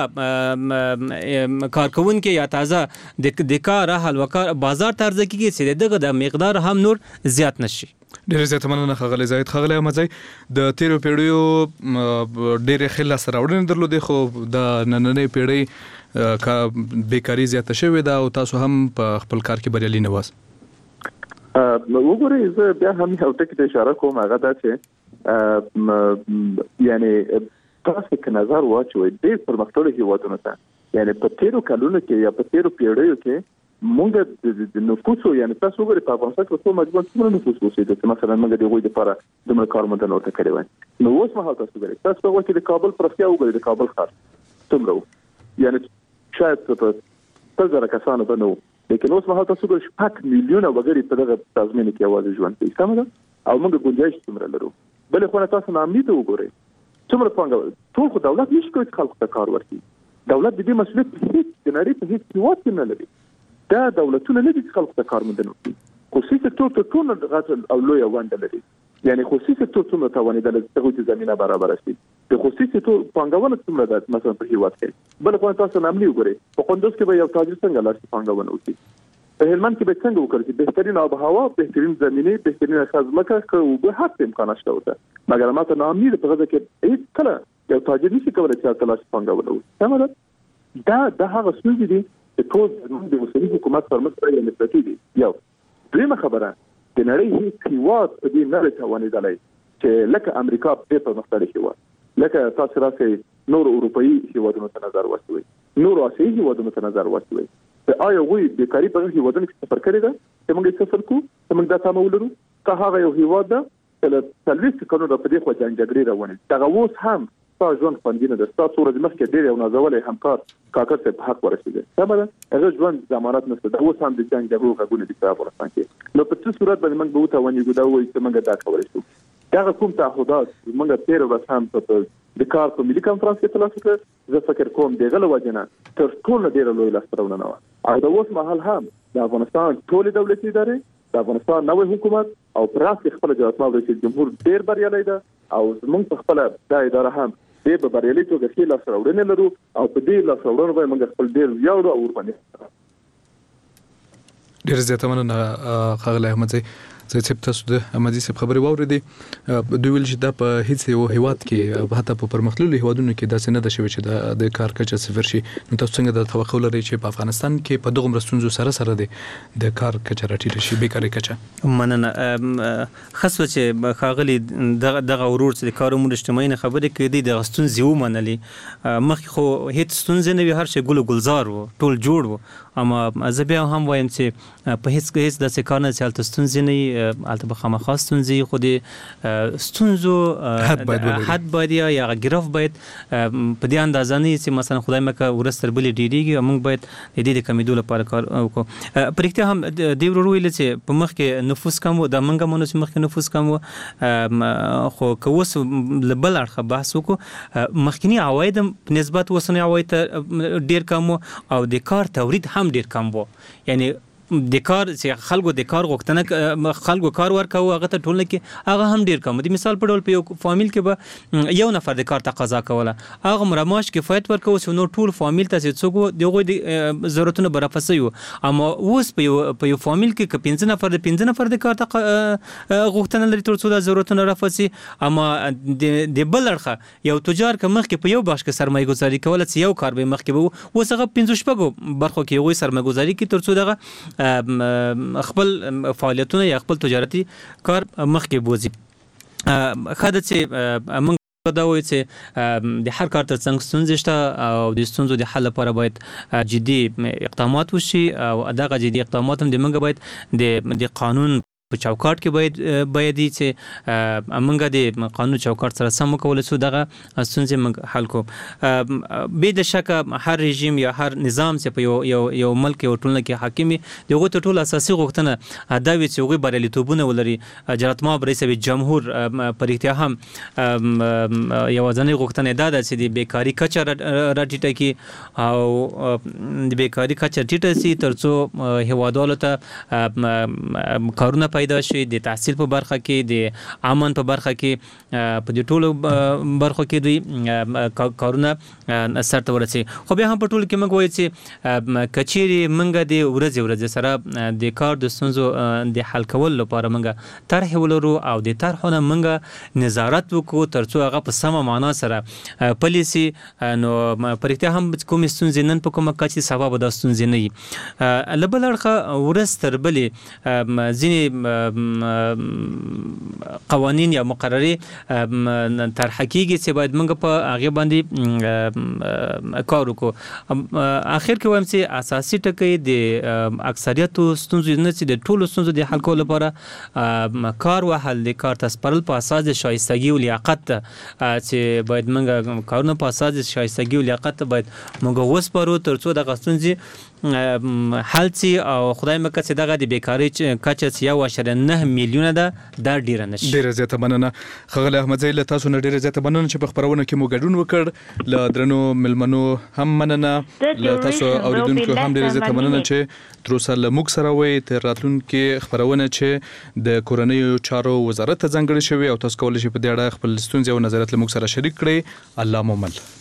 I: کارکونکي یا تازه د کار حل وکړ بازار ته عرضه کیږي دغه د مقدار هم نور زیات نشي.
G: ډېر زیات مننه خغلی زاید خغلی مزای د تیرو پیړیو ډېر خلا سره وړاندې درلودي خو د نننۍ پیړۍ بیکاری زیاته شوې ده او تاسو هم په خپل کار کې بریالي نه واست؟
H: وګورئ زه بیا هم یو ټکی ته اشاره کوم، هغه دا چې یعنی تاسو کې نظر واچوئ ډېر پرمختللي هیوادونو ته، یعنی په تیرو کلونو کې یا په تیرو پیړیو کې مونږ د نفوسو یعنی تاسو وګورئ په افغانستان کې څو مجموع څومره نفوس اوسېده چې مثلا موږ د هغوی لپاره دومره کارمندان ورته کړي وای. نو اوس مهال تاسو وګورئ تاسو په وخت کې د کابل پرختیا وګورئ، د کابل ښار څومره و، یعنی شاید په څو زره کسانو به نه و، لیکن اوس مهال تاسو وګورئ شپږ میلیونه وګړي په دغه پلازمینه کې یوازې ژوند کوي. سمه ده؟ او موږ ګنجایش څومره لرو. بلې خوا تاسو ناامید وګورئ څومره پانګه ټول خو دولت نشي کولی خلکو ته کار ورکړي. دولت د دې مسؤلیت هیڅ د نړۍ په هیڅ هیواد کې نه لري. دا دولتونه نه دي چې خلکو ته کارمندان ورکړي. خصوصي سکتور ته ټول غټ او لوی ونډه لري، یعنی خصوصي سکتور څومره توانېدل چې هغوی ته زمینه برابره شي. د خصوصي سکتور پانګونه څومره ده مثلا په هیواد کې. بل خو تاسو ناملی وګورئ په قندوز کې به یو تاجر څنګه لاس پانګونه وکړي، په هلمند کې به څنګه وکړي، بهترین آب و هوا، بهترین زمینه، بهترین خدمات که به هر څه امکانات شته. مګر ماته ناملی په غږ کې هیڅ کله یو تاجر نشي کولای چې تاسو پانګونه وکړي. سمه ده؟ دا د هغه څه دي چې ټول د مسلي حکومت پر مخ باندې نسبتي دي. یو دویمه خبره د نړۍ هیڅ هیواد په دې نه توانېدلی چې لکه امریکا په پرمختللي هیواد، لکه تاسو راسئ نور اروپایي هیوادونو ته نظر واچوئ، نور آسیایي هیوادونو ته نظر واچوئ. آیا وی بیکاری په هیوادونو کې سفر کړی ده چې موږ یې سفر کوو، چې موږ دا تمه ولرو؟ که هغه یو هیواد ده چې له څلوېښت کلونو په دې خوا جنګ جګړې روانې دي، دغه اوس هم ستا ژوند خوندي نه ده. ستا څو ورځې مخکې ډېر یو نازولی همکار کاکړ صاحب په حق ورسېدی، سمه ده؟ هغه ژوند ضمانت نشته، دا اوس هم د جنګ جګړو غږونه دي په افغانستان کې. نو په څه صورت باندې موږ به وتوانېږو دا ووایو چې موږ دا کولی شو؟ دغه کوم تعهدات موږ تېره ورځ هم په د کار په ملي کنفرانس کې ترلاسه کړ. زه فکر کوم د هغه له وجې نه تر ټولو ډېره لویه لاسته راوړنه وه. او د اوس مهال هم د افغانستان ټولې دولتي ادارې، د افغانستان نوی حکومت او په راس کې خپله جلال رئیس جمهور ډېر بریالی ده، او زموږ په خپله دا اداره هم ډېر په بریالي توګه ښې لاسته راوړنې لرو، او په دې لاسته راوړنو باندې موږ خپل ډېر ویاړو او ورباندې.
G: ډېر زیاته مننه ښاغلی احمدزی. زه چې تاسو د احمدزي صاحب خبرې واورېدې، دوی ویل چې دا په هیڅ یو هیواد کې حتی په پرمختللو هیوادونو کې داسې نه ده شوې چې د کار کچه صفر شي. نو تاسو څنګه د توقع لرئ چې په افغانستان کې په دغه ستونزو سره سره د کار کچه راټیټه شي، بیکاري کچه؟
I: مننه. خاصه چې ښاغلي دغه ورور چې د کار امور اجتماعي نه خبرې کړې دغه ستونزې ومنلې. مخکې خو هیڅ ستونزې نه وي، هر شی ګل و ګلزار و، ټول جوړ و. اما زه بیا هم وایم چې په هیڅ هیڅ داسې کار نه چې هلته ستونزې نه وي، هلته به خامخا ستونزې وي، خو د ستونزو حد باید یا یا ګرف باید په دې اندازه نه وي چې مثلا خدای مکه ورځ تر بلې ډېرېږي، او موږ باید د دې د کمېدو لپاره کار وکړو. په رښتیا هم دې ورور ویل چې په مخکې نفوس کم و، دا موږ منو چې مخکې نفوس کم و، خو که اوس له بل اړخه بحث وکړو مخکیني عواید په نسبت اوسني عواید ته ډېر کم و، او د کار تولید هم ډېر کم و. یعنی د کار چې خلکو د کار غوښتنه خلکو کار ورکاوه هغه ته ټولنه کې هغه هم ډېر کم. د مثال په ډول په یو فامیل کې به یو نفر د کار تقاضا کوله، هغه مرماش کفایت ورکوه چې نو ټول فامیل ته چې څوک د هغوی د ضرورتونه برافسه وي. اما اوس په یو په یو فامیل کې که پنځه نفر د پنځه نفر د کار غوښتنه لري تر څو د ضرورتونه رافسي. اما د بل اړخه یو تجار که مخکې په یو بخش کې سرمایه گذاري کوله چې یو کار به مخکې به اوس هغه پنځه شپږو برخو کې هغوی سرمایه گذاري کوي تر څو دغه خپل فعالیتونه یا خپل تجارتي کار مخکې بوځي. ښه ده چې موږ دا وایو چې د هر کار ترڅنګ ستونزې شته، او د ستونزو د حل لپاره باید جدي اقدامات وشي، او دغه جدي اقدامات هم د موږ باید د قانون په چوکاټ کې باید باید چې موږ د قانون چوکاټ سره سم وکولای شو دغه ستونزې موږ حل کړو. بې د شکه هر رژیم یا هر نظام چې په یو یو یو ملک یو ټولنه کې حاکم وي، د هغوی تر ټولو اساسي غوښتنه دا وي چې هغوی بریالیتوبونه ولري. جلالت مآب رئیس جمهور په رښتیا هم یوازینۍ غوښتنه دا ده چې د بیکاري کچه راټیټه کړي، او د بیکاري کچه ټیټه شي تر څو هیوادوالو ته کارونه پیدا شي د تحصیل په برخه کې د امن په برخه کې په دې ټولو برخو کې دوی کارونه سرته ورسي. خو بیا هم په ټولو کې موږ وایو چې کچېرې موږ د ورځې ورځې سره د کار د ستونزو د حل کولو لپاره موږ طرحې ولرو او د طرحو نه موږ نظارت وکړو تر څو هغه په سمه معنا سره پلي سي. نو په رښتیا هم کومې ستونزې نن په کومه کچه سبا به دا ستونزې نه وي. له بل اړخه ورځ تر بلې ځینې قوانین یا مقررې طرحه کېږي چې باید موږ په هغې باندې کار وکړو. اخر کې وایم چې اساسي ټکی د اکثریتو ستونزو نه چې د ټولو ستونزو د حل کولو لپاره کار وهل د کار ته سپارل په اساس د شایستګي او لیاقت ته چې باید موږ کارونه په اساس د شایستګي او لیاقت ته باید موږ وسپارو تر څو دغه ستونزې حل سي او خدای مکه چې دغه د بیکارۍ کچه چې یو اعشاریه نه میلیونه ده دا ډیره نشي.
G: ډیره زیاته مننه ښاغلی احمدزی، له تاسو نه ډیره زیاته مننه چې په خپرونه کې مو ګډون وکړ. له درنو ملمنو هم مننه، له تاسو اوریدونکو هم ډیره زیاته مننه چې تر اوسه له موږ سره وئ. تر راتلونکي خپرونه چې د کورنیو چارو وزارت ته ځانګړې شوې او تاسو کولی شئ په دې اړه خپل ستونزې او نظریات له موږ سره شریک کړئ. الله مو مل.